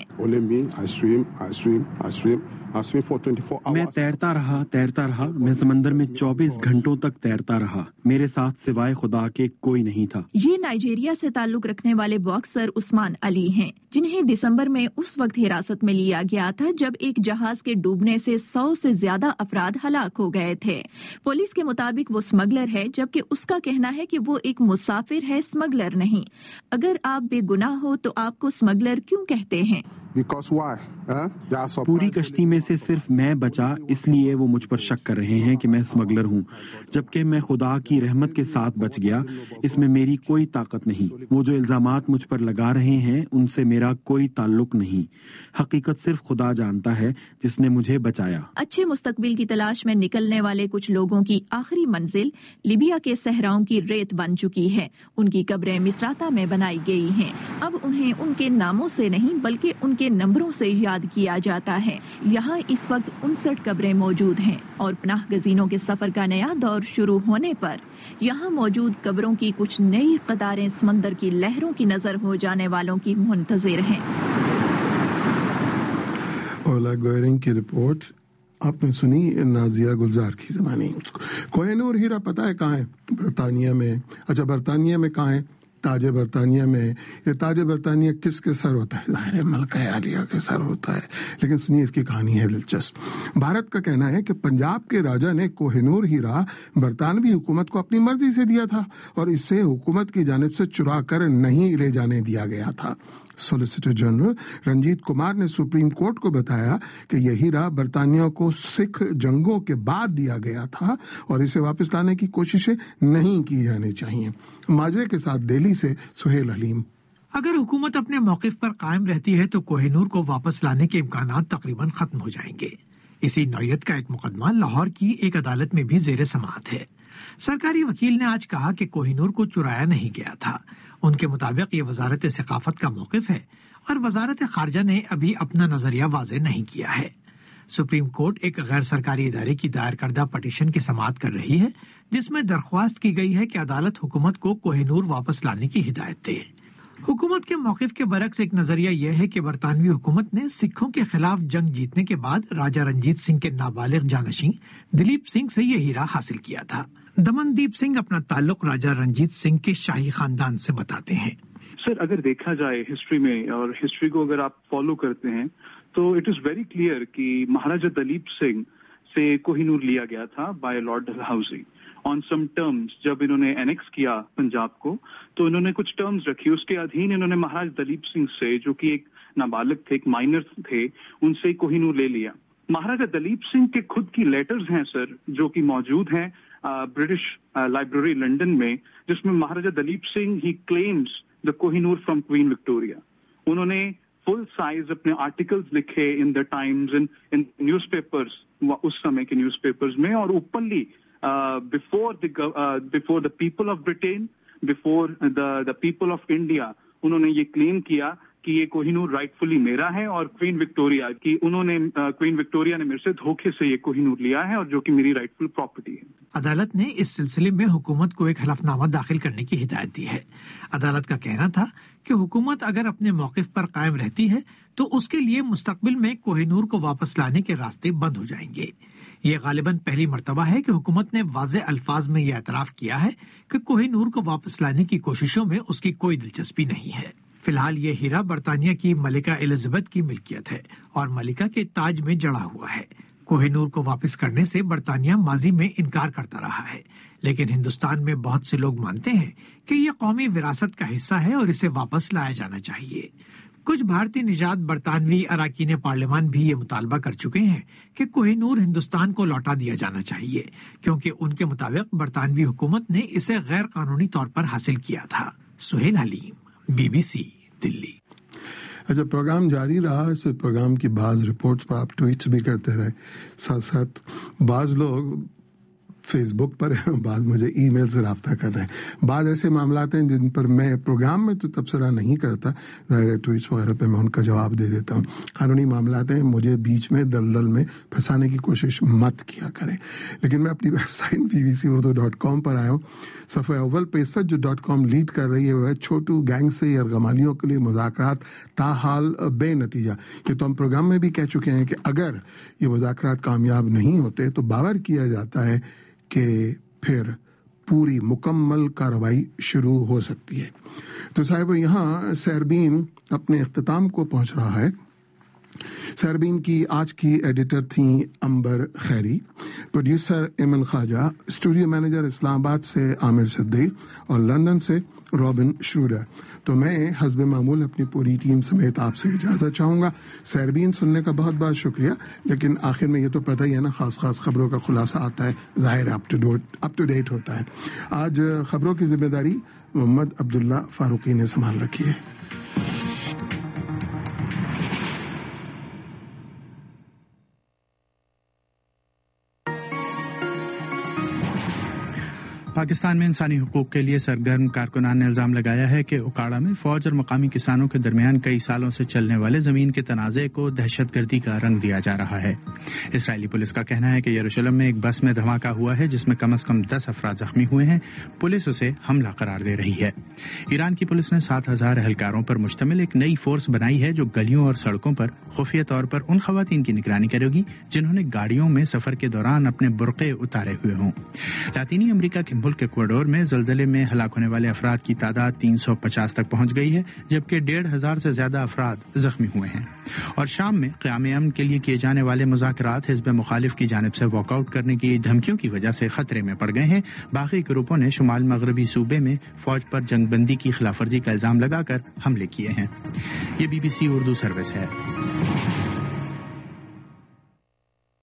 मैं तैरता रहा। मैं समंदर में 24 घंटों तक तैरता रहा। मेरे साथ सिवाय खुदा के कोई नहीं था। ये नाइजीरिया से ताल्लुक रखने वाले बॉक्सर उस्मान अली हैं, जिन्हें दिसंबर में उस वक्त हिरासत में लिया गया था जब एक जहाज के डूबने से 100 से ज्यादा अफराद हलाक हो गए थे। पुलिस के मुताबिक वो स्मगलर है, जबकि उसका कहना है कि वो एक मुसाफिर है, स्मगलर नहीं। अगर आप बेगुनाह हो तो आपको स्मगलर क्यों कहते हैं? پوری کشتی میں سے صرف میں بچا، اس لیے وہ مجھ پر شک کر رہے ہیں کہ میں اسمگلر ہوں، جبکہ میں خدا کی رحمت کے ساتھ بچ گیا۔ اس میں میری کوئی طاقت نہیں۔ وہ جو الزامات مجھ پر لگا رہے ہیں ان سے میرا کوئی تعلق نہیں۔ حقیقت صرف خدا جانتا ہے جس نے مجھے بچایا۔ اچھے مستقبل کی تلاش میں نکلنے والے کچھ لوگوں کی آخری منزل لیبیا کے صحراؤں کی ریت بن چکی ہے۔ ان کی قبریں مصراتہ میں بنائی گئی ہیں۔ اب انہیں ان کے ناموں سے نہیں بلکہ ان کے نمبروں سے یاد کیا جاتا ہے۔ یہاں اس وقت 59 قبریں موجود ہیں اور پناہ گزینوں کے سفر کا نیا دور شروع ہونے پر یہاں موجود قبروں کی کچھ نئی قطاریں سمندر کی لہروں کی نظر ہو جانے والوں کی منتظر ہیں۔ اولا گوئرنگ کی رپورٹ آپ نے سنی نازیہ گلزار کی زبانی۔ کوہ نور ہیرا پتہ ہے کہاں ہے؟ برطانیہ میں۔ اچھا برطانیہ میں کہاں ہے؟ تاج برطانیہ میں۔ یہ تاج برطانیہ کس کے سر ہوتا ہے؟ ظاہر ہے ملکہ عالیہ کے سر ہوتا ہے، لیکن سنیے اس کی کہانی ہے دلچسپ۔ بھارت کا کہنا ہے کہ پنجاب کے راجا نے کوہ نور ہیرا برطانوی حکومت کو اپنی مرضی سے دیا تھا اور اسے حکومت کی جانب سے چرا کر نہیں لے جانے دیا گیا تھا۔ سولیسیٹر جنرل رنجیت کمار نے سپریم کورٹ کو بتایا کہ یہ ہیرا برطانیہ کو سکھ جنگوں کے بعد دیا گیا تھا اور اسے واپس لانے کی کوششیں نہیں کی جانی چاہیے۔ ماجرے کے ساتھ دہلی سے سہیل حلیم۔ اگر حکومت اپنے موقف پر قائم رہتی ہے تو کوہ نور کو واپس لانے کے امکانات تقریباً ختم ہو جائیں گے۔ اسی نوعیت کا ایک مقدمہ لاہور کی ایک عدالت میں بھی زیر سماعت ہے۔ سرکاری وکیل نے آج کہا کہ کوہ نور کو چرایا نہیں گیا تھا۔ ان کے مطابق یہ وزارت ثقافت کا موقف ہے اور وزارت خارجہ نے ابھی اپنا نظریہ واضح نہیں کیا ہے۔ سپریم کورٹ ایک غیر سرکاری ادارے کی دائر کردہ پٹیشن کی سماعت کر رہی ہے جس میں درخواست کی گئی ہے کہ عدالت حکومت کو کوہ نور واپس لانے کی ہدایت دے۔ حکومت کے موقف کے برعکس ایک نظریہ یہ ہے کہ برطانوی حکومت نے سکھوں کے خلاف جنگ جیتنے کے بعد راجہ رنجیت سنگھ کے نابالغ جانشین دلیپ سنگھ سے یہ ہیرا حاصل کیا تھا۔ دمن دیپ سنگھ اپنا تعلق راجہ رنجیت سنگھ کے شاہی خاندان سے بتاتے ہیں۔ سر اگر دیکھا جائے ہسٹری میں اور ہسٹری کو اگر آپ فالو کرتے ہیں تو اٹ از ویری کلیئر کہ مہاراجہ دلیپ سنگھ سے کوہ نور لیا گیا تھا by Lord Dalhousie on some terms. جب انہوں نے اینیکس کیا پنجاب کو تو انہوں نے کچھ ٹرمز رکھی، اس کے ادھین انہوں نے مہاراج دلیپ سنگھ سے جو کہ ایک نابالغ تھے، ایک مائنر تھے، ان سے کوہ نور لے لیا۔ مہاراجہ دلیپ سنگھ کے خود کی لیٹرز ہیں سر جو کہ موجود ہیں برٹش لائبریری لنڈن میں، جس میں Maharaja Duleep Singh he claims the Kohinoor from queen Victoria. انہوں نے فل سائز اپنے آرٹیکلز لکھے in the Times, in newspapers, اس سمے کے نیوز پیپرز میں، اور openly before the people of Britain, before the people of India، انہوں نے یہ کلیم کیا کہ یہ کوہ نور رائٹفلی میرا ہے اور کوئین وکٹوریا کی کوئین وکٹوریا نے میرے سے دھوکے سے یہ کوہ نور لیا ہے اور جو کہ میری رائٹفل پراپرٹی ہے۔ عدالت نے اس سلسلے میں حکومت کو ایک حلف نامہ داخل کرنے کی ہدایت دی ہے۔ عدالت کا کہنا تھا کہ حکومت اگر اپنے موقف پر قائم رہتی ہے تو اس کے لیے مستقبل میں کوہ نور کو واپس لانے کے راستے بند ہو جائیں گے۔ یہ غالباً پہلی مرتبہ ہے کہ حکومت نے واضح الفاظ میں یہ اعتراف کیا ہے کہ کوہ نور کو واپس لانے کی کوششوں میں اس کی کوئی دلچسپی نہیں ہے۔ فی الحال یہ ہیرا برطانیہ کی ملکہ الزبتھ کی ملکیت ہے اور ملکہ کے تاج میں جڑا ہوا ہے۔ کوہ نور کو واپس کرنے سے برطانیہ ماضی میں انکار کرتا رہا ہے، لیکن ہندوستان میں بہت سے لوگ مانتے ہیں کہ یہ قومی وراثت کا حصہ ہے اور اسے واپس لایا جانا چاہیے۔ کچھ بھارتی نژاد برطانوی اراکین پارلیمان بھی یہ مطالبہ کر چکے ہیں کہ کوہ نور ہندوستان کو لوٹا دیا جانا چاہیے، کیونکہ ان کے مطابق برطانوی حکومت نے اسے غیر قانونی طور پر حاصل کیا تھا۔ سہیل حلیم، BBC دلی۔ اچھا پروگرام جاری رہا، اس پروگرام کی بعض رپورٹس پر آپ ٹویٹس بھی کرتے رہے، ساتھ ساتھ بعض لوگ فیس بک پر ہیں، بعض مجھے ای میل سے رابطہ کر رہے ہیں۔ بعض ایسے معاملات ہیں جن پر میں پروگرام میں تو تبصرہ نہیں کرتا، ظاہر ٹویٹس وغیرہ پہ میں ان کا جواب دے دیتا ہوں۔ قانونی معاملات ہیں، مجھے بیچ میں دلدل میں پھنسانے کی کوشش مت کیا کریں۔ لیکن میں اپنی ویب سائٹ bbcurdu.com پر آیا ہوں۔ صفحہ اول پہ اس وقت جو .com لیڈ کر رہی ہے وہ ہے چھوٹو گینگ سے یرغمالیوں کے لیے مذاکرات تاحال بے نتیجہ۔ یہ تو ہم پروگرام میں بھی کہہ چکے ہیں کہ اگر یہ مذاکرات کامیاب نہیں ہوتے تو باور کیا جاتا ہے کہ پھر پوری مکمل کارروائی شروع ہو سکتی ہے۔ تو صاحب یہاں سیربین اپنے اختتام کو پہنچ رہا ہے۔ سیربین کی آج کی ایڈیٹر تھیں Amber Khairi, producer Aiman Khawaja, studio manager Islamabad سے عامر صدیق اور لندن سے رابن شروڈر، تو میں ہسب معمول اپنی پوری ٹیم سمیت آپ سے اجازت چاہوں گا. سیربین سننے کا بہت بہت شکریہ. لیکن آخر میں یہ تو پتہ ہی ہے نا، خاص خبروں کا خلاصہ آتا ہے، ظاہر اپ ٹو ڈیٹ ہوتا ہے. آج خبروں کی ذمہ داری محمد عبداللہ فاروقی نے سنبھال رکھی ہے. پاکستان میں انسانی حقوق کے لیے سرگرم کارکنان نے الزام لگایا ہے کہ اوکاڑا میں فوج اور مقامی کسانوں کے درمیان کئی سالوں سے چلنے والے زمین کے تنازع کو دہشت گردی کا رنگ دیا جا رہا ہے. اسرائیلی پولیس کا کہنا ہے کہ یروشلم میں ایک بس میں دھماکہ ہوا ہے جس میں کم از کم 10 افراد زخمی ہوئے ہیں. پولیس اسے حملہ قرار دے رہی ہے. ایران کی پولیس نے 7,000 اہلکاروں پر مشتمل ایک نئی فورس بنائی ہے جو گلیوں اور سڑکوں پر خفیہ طور پر ان خواتین کی نگرانی کرے گی جنہوں نے گاڑیوں میں سفر کے دوران اپنے برقعے اتارے ہوئے ہوں. لاطینی امریکہ کے ملک ایکواڈور میں زلزلے میں ہلاک ہونے والے افراد کی تعداد 350 تک پہنچ گئی ہے، جبکہ 1,500 سے زیادہ افراد زخمی ہوئے ہیں. اور شام میں قیام امن کے لیے کیے جانے والے مذاکرات حزب مخالف کی جانب سے واک آؤٹ کرنے کی دھمکیوں کی وجہ سے خطرے میں پڑ گئے ہیں. باغی گروپوں نے شمال مغربی صوبے میں فوج پر جنگ بندی کی خلاف ورزی کا الزام لگا کر حملے کیے ہیں. یہ BBC اردو سروس ہے.